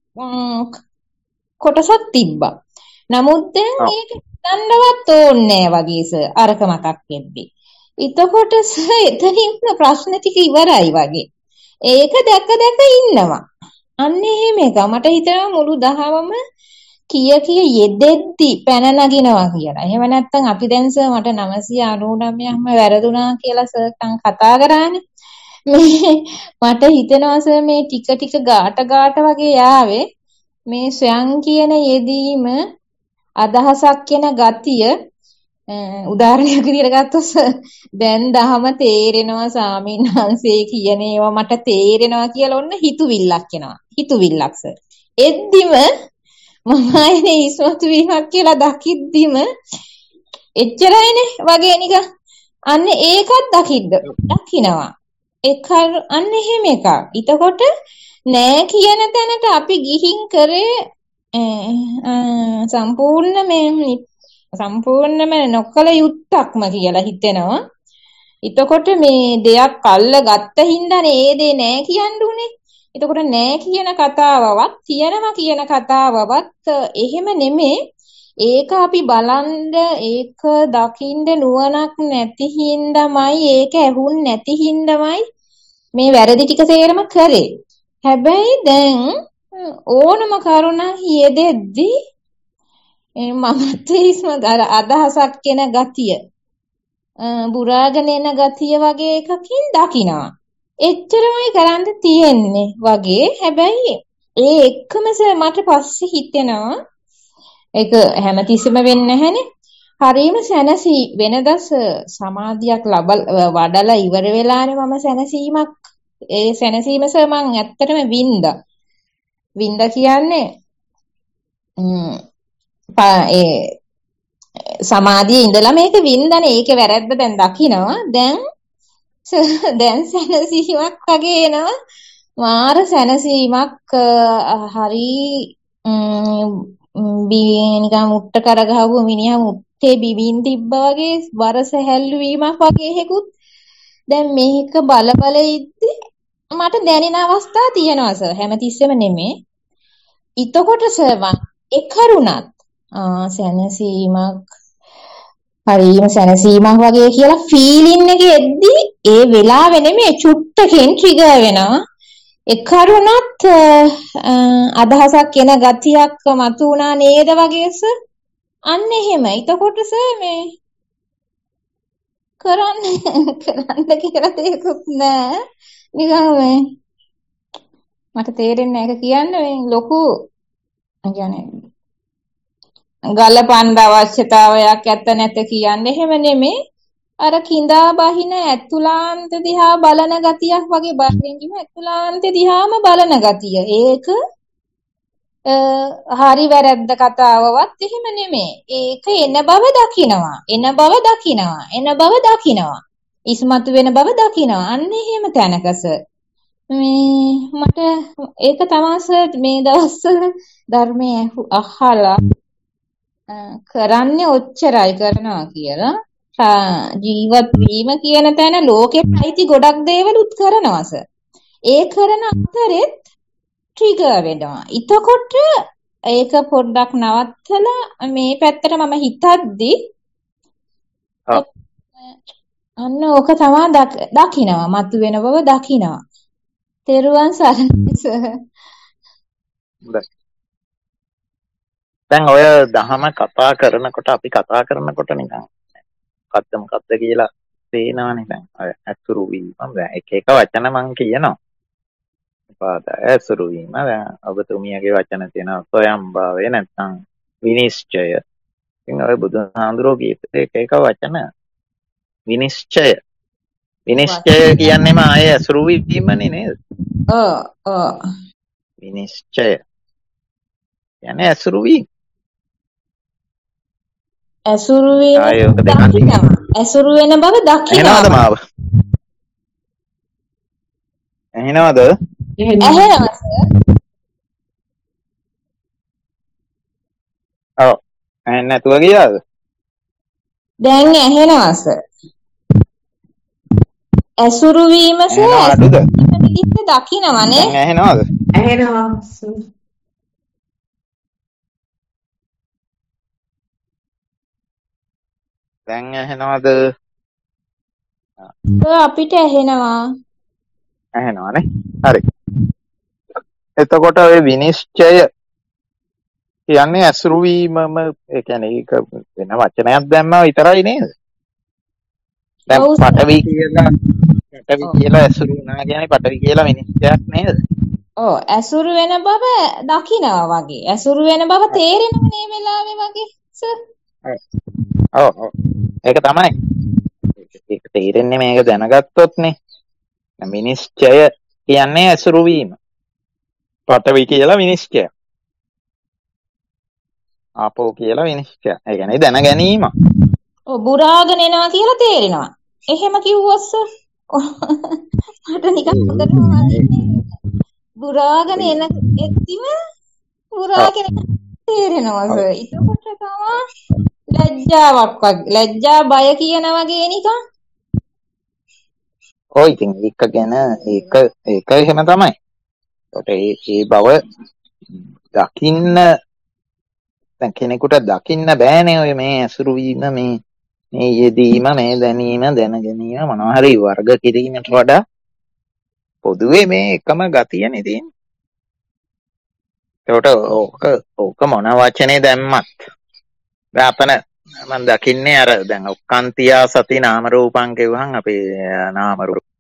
කොටසක් තිබ්බා. නමුත් දැන් ඒක හිතන්නවත් ඕනේ වගේ සර් අරක මතක් වෙද්දී. ඊටකොට සර් එතනින් ප්‍රශ්න ටික ඉවරයි වගේ. ඒක දැක දැක ඉන්නවා. අන්න එහෙම එක මට හිතෙනවා මුළු දහවම කිය කිය යෙදෙද්දි පැන නගිනවා කියලා. එහෙම නැත්නම් අපි දැන් සර් මට නවසිය අනූනවයක්ම වැරදුනා කියලා සර් කතා කරානේ. මේ මට හිතෙනවා සර් මේ ටික ටික ගාට ගාට වගේ යාවේ මේ ස්වයං කියන යෙදීම අදහසක් කියන ගතිය උදාහරණයක් විදිහට ගත්තොත් දැන් දහම තේරෙනවා ස්වාමීන් වහන්සේ කියන ඒවා මට තේරෙනවා කියලා ඔන්න හිතුවිල්ලක් එනවා. හිතුවිල්ලක් සර්. එද්දිම මම ආයේ ඉස්මතු වීමක් කියලා දකිද්දිම එච්චරයිනේ වගේ නිකන් අන්න ඒකත් දකිද්ද දකින්නවා ඒක අන්න එහෙම එකක්. ඊටකොට නෑ කියන තැනට අපි ගිහින් කරේ සම්පූර්ණ මේ සම්පූර්ණම නොකල යුත්තක්ම කියලා හිතෙනවා. ඊටකොට මේ දෙයක් අල්ල ගත්ත හින්දානේ ඒ දේ නෑ කියන්න උනේ. එතකොට නෑ කියන කතාවවත් තියෙනවා කියන කතාවවත් එහෙම නෙමෙයි. ඒක අපි බලන්න ඒක දකින්න නුවණක් නැති හින්දාමයි ඒක ඇහුන් නැති හින්දාමයි මේ වැරදි ටික තේරම කරේ. හැබැයි දැන් ඕනම කරුණක් යෙදෙද්දි මමත් ඉස්මගාර අදහසක් කියන ගතිය බුරාගෙන එන ගතිය වගේ එකකින් දකිනවා. එච්චරමයි කරන්න තියෙන්නේ වගේ. හැබැයි ඒ එක්කම මට පස්සේ හිතෙනවා ඒක හැමතිස්සෙම වෙන්නේ නැහනේ. හරීම සැනසී වෙනදස් සමාධියක් ලබ වඩලා ඉවර වෙලානේ මම සැනසීමක් ඒ සැනසීම සර් මං ඇත්තටම වින්දා. වින්දා කියන්නේ ඒ සමාධියේ ඉඳලා මේක වින්දානේ. ඒකේ වැරද්ද දැන් දකිනවා. දැන් දැන් සැනසීමක් වගේ එනවා. මාර සැනසීමක් හරි නිකන් මුට්ට කරගහපු මිනිහා මුට්ටේ බිමින් තිබ්බා වගේ වරස හැල්ලු වීමක් වගේ හේකුත් දැන් මේක බල බල ඉද්දි මට දැනෙන අවස්ථා තියෙනවා සර්. හැමතිස්සෙම නෙමෙයි. ඊටකොට සර් මම ඒ කරුණත් සැනසීමක් හරිම සැනසීමක් වගේ කියලා ෆීලින් එකේ එද්දි ඒ වෙලාවෙ නෙමෙයි චුට්ටකින් ට්‍රිගර් වෙනවා. ඒ කරුණත් අදහසක් එන ගතියක් මතු වුණා නේද වගේ සර්. අන්න එහෙම. එතකොට සර් මේ කරන්න කරන්න කියලා දෙයක්වත් නෑ. නිකන් මේ මට තේරෙන්නේ නැහැ ඒක කියන්න මේ ලොකු කියන්නේ ගලපන්න අවශ්‍යතාවයක් ඇත්ත නැත කියන්නේ එහෙම නෙමෙයි. අර කිඳා බහින ඇතුලාන්ත දිහා බලන ගතියක් වගේ බාහිරින් කිව්ව ඇතුලාන්ත දිහාම බලන ගතිය. ඒක හරි වැරද්ද කතාවවත් එහෙම නෙමෙයි. ඒක එන බව දකිනවා. එන බව දකිනවා. එන බව දකිනවා. ඉස්මතු වෙන බව දකිනවා. අන්න එහෙම තැනකස මේ මට ඒක තමයි මේ දවස්වල ධර්මයේ අහලා කරන්නේ ඔච්චරයි කරනවා කියලා. ජීවත් වීම කියන තැන ලෝකෙට අයිති ගොඩක් දේවලුත් කරනවාස. ඒ කරන අතරෙත් ට්‍රිගර් වෙනවා. එතකොට ඒක පොඩ්ඩක් නවත්තලා මේ පැත්තට මම හිතද්දි අන්න ඕක තමයි දකිනවා. මතු වෙන බව දකිනවා. තෙරුවන් සරණයි සර්. දැන් ඔය දහම කතා කරනකොට අපි කතා කරනකොට නිකන් මොකද්ද මොකද්ද කියලා පේනවනේ. දැන් ඔය ඇසුරු වීම දැන් එක එක වචන මං කියනවා. පාද ඇසුරු වීම දැන් ඔබතුමියගේ වචන තියෙනවා සොයම් භාවය නැත්නම් විනිශ්චය. ඉතින් ඔය බුදුහාඳුරෝ කියපේ එක එක වචන විනිශ්චය. විනිශ්චය කියන්නේම ආයේ ඇසුරු වීමනේ නේද? ඔව් ඔව්. විනිශ්චය කියන්නේ ඇසුරු වීම. ඇසුරු වීම දකිනවා. ඇසුරු වෙන බව දකිනවා. එහෙනවද මාව? එහෙනවද? එහෙනවා සර්. ඔව්. එහෙන් නැතුව ගියාද? දැන් ඇහෙනවා සර්. ඇසුරු වීම සර් දකිනවනේ. දැන් ඇහෙනවද? ඇහෙනවා සර්. දැන් ඇහෙනවද? අපිට ඇහෙනවා. ඇහෙනවනේ. හරි. එතකොට ඔය විනිශ්චය කියන්නේ ඇසුරු වීමම ඒ කියන්නේ ඒක වෙන වචනයක් දැම්මම විතරයි නේද? දැන් පටවි කියලා පටවි කියලා ඇසුරු වුණා කියන්නේ පටවි කියලා විනිශ්චයක් නේද? ඔව් ඇසුරු වෙන බව දකිනවා වගේ. ඇසුරු වෙන බව තේරෙනවා මේ වෙලාවේ වගේ සර්. ඔව් ඔව්. ඒක තමයි. ඒක තේරෙන්නේ මේක දැනගත්තොත්නේ. විනිශ්චය කියන්නේ ඇසුරු වීම. පටවි කියලා විනිශ්චය. ආපෝ කියලා විනිශ්චය. ඒ කියන්නේ දැන ගැනීම. ඔව් බුරාගෙන එනවා කියලා තේරෙනවා. එහෙම කිව්වොත් මට නිකන් හොඳටම බුරාගෙන එන එද්දිම බුරාගෙන තේරෙනවා සර්. ඒකකොට තමයි ලැජ්ජාවක් වගේ. ලැජ්ජා බය කියන වගේ නිකන්. ඔය ඉතින් ඒක ගැන ඒක ඒක එහෙම තමයි. ඒකට ඒ ඒ බව දකින්න දැන් කෙනෙකුට දකින්න බෑනේ ඔය මේ ඇසුරු වීම මේ මේ යෙදීම මේ දැනීම දැන ගැනීම මොනවා හරි වර්ග කිරීමට වඩා පොදුවේ මේ එකම ගතියනේ තියෙන්නේ. ඒකට ඕක ඕක මොන වචනේ දැම්මත් දැන් අපන මම දකින්නේ අර දැන් ඔක්කාන්තියා සති නාම රූපං කියවහන් අපේ නාම රූප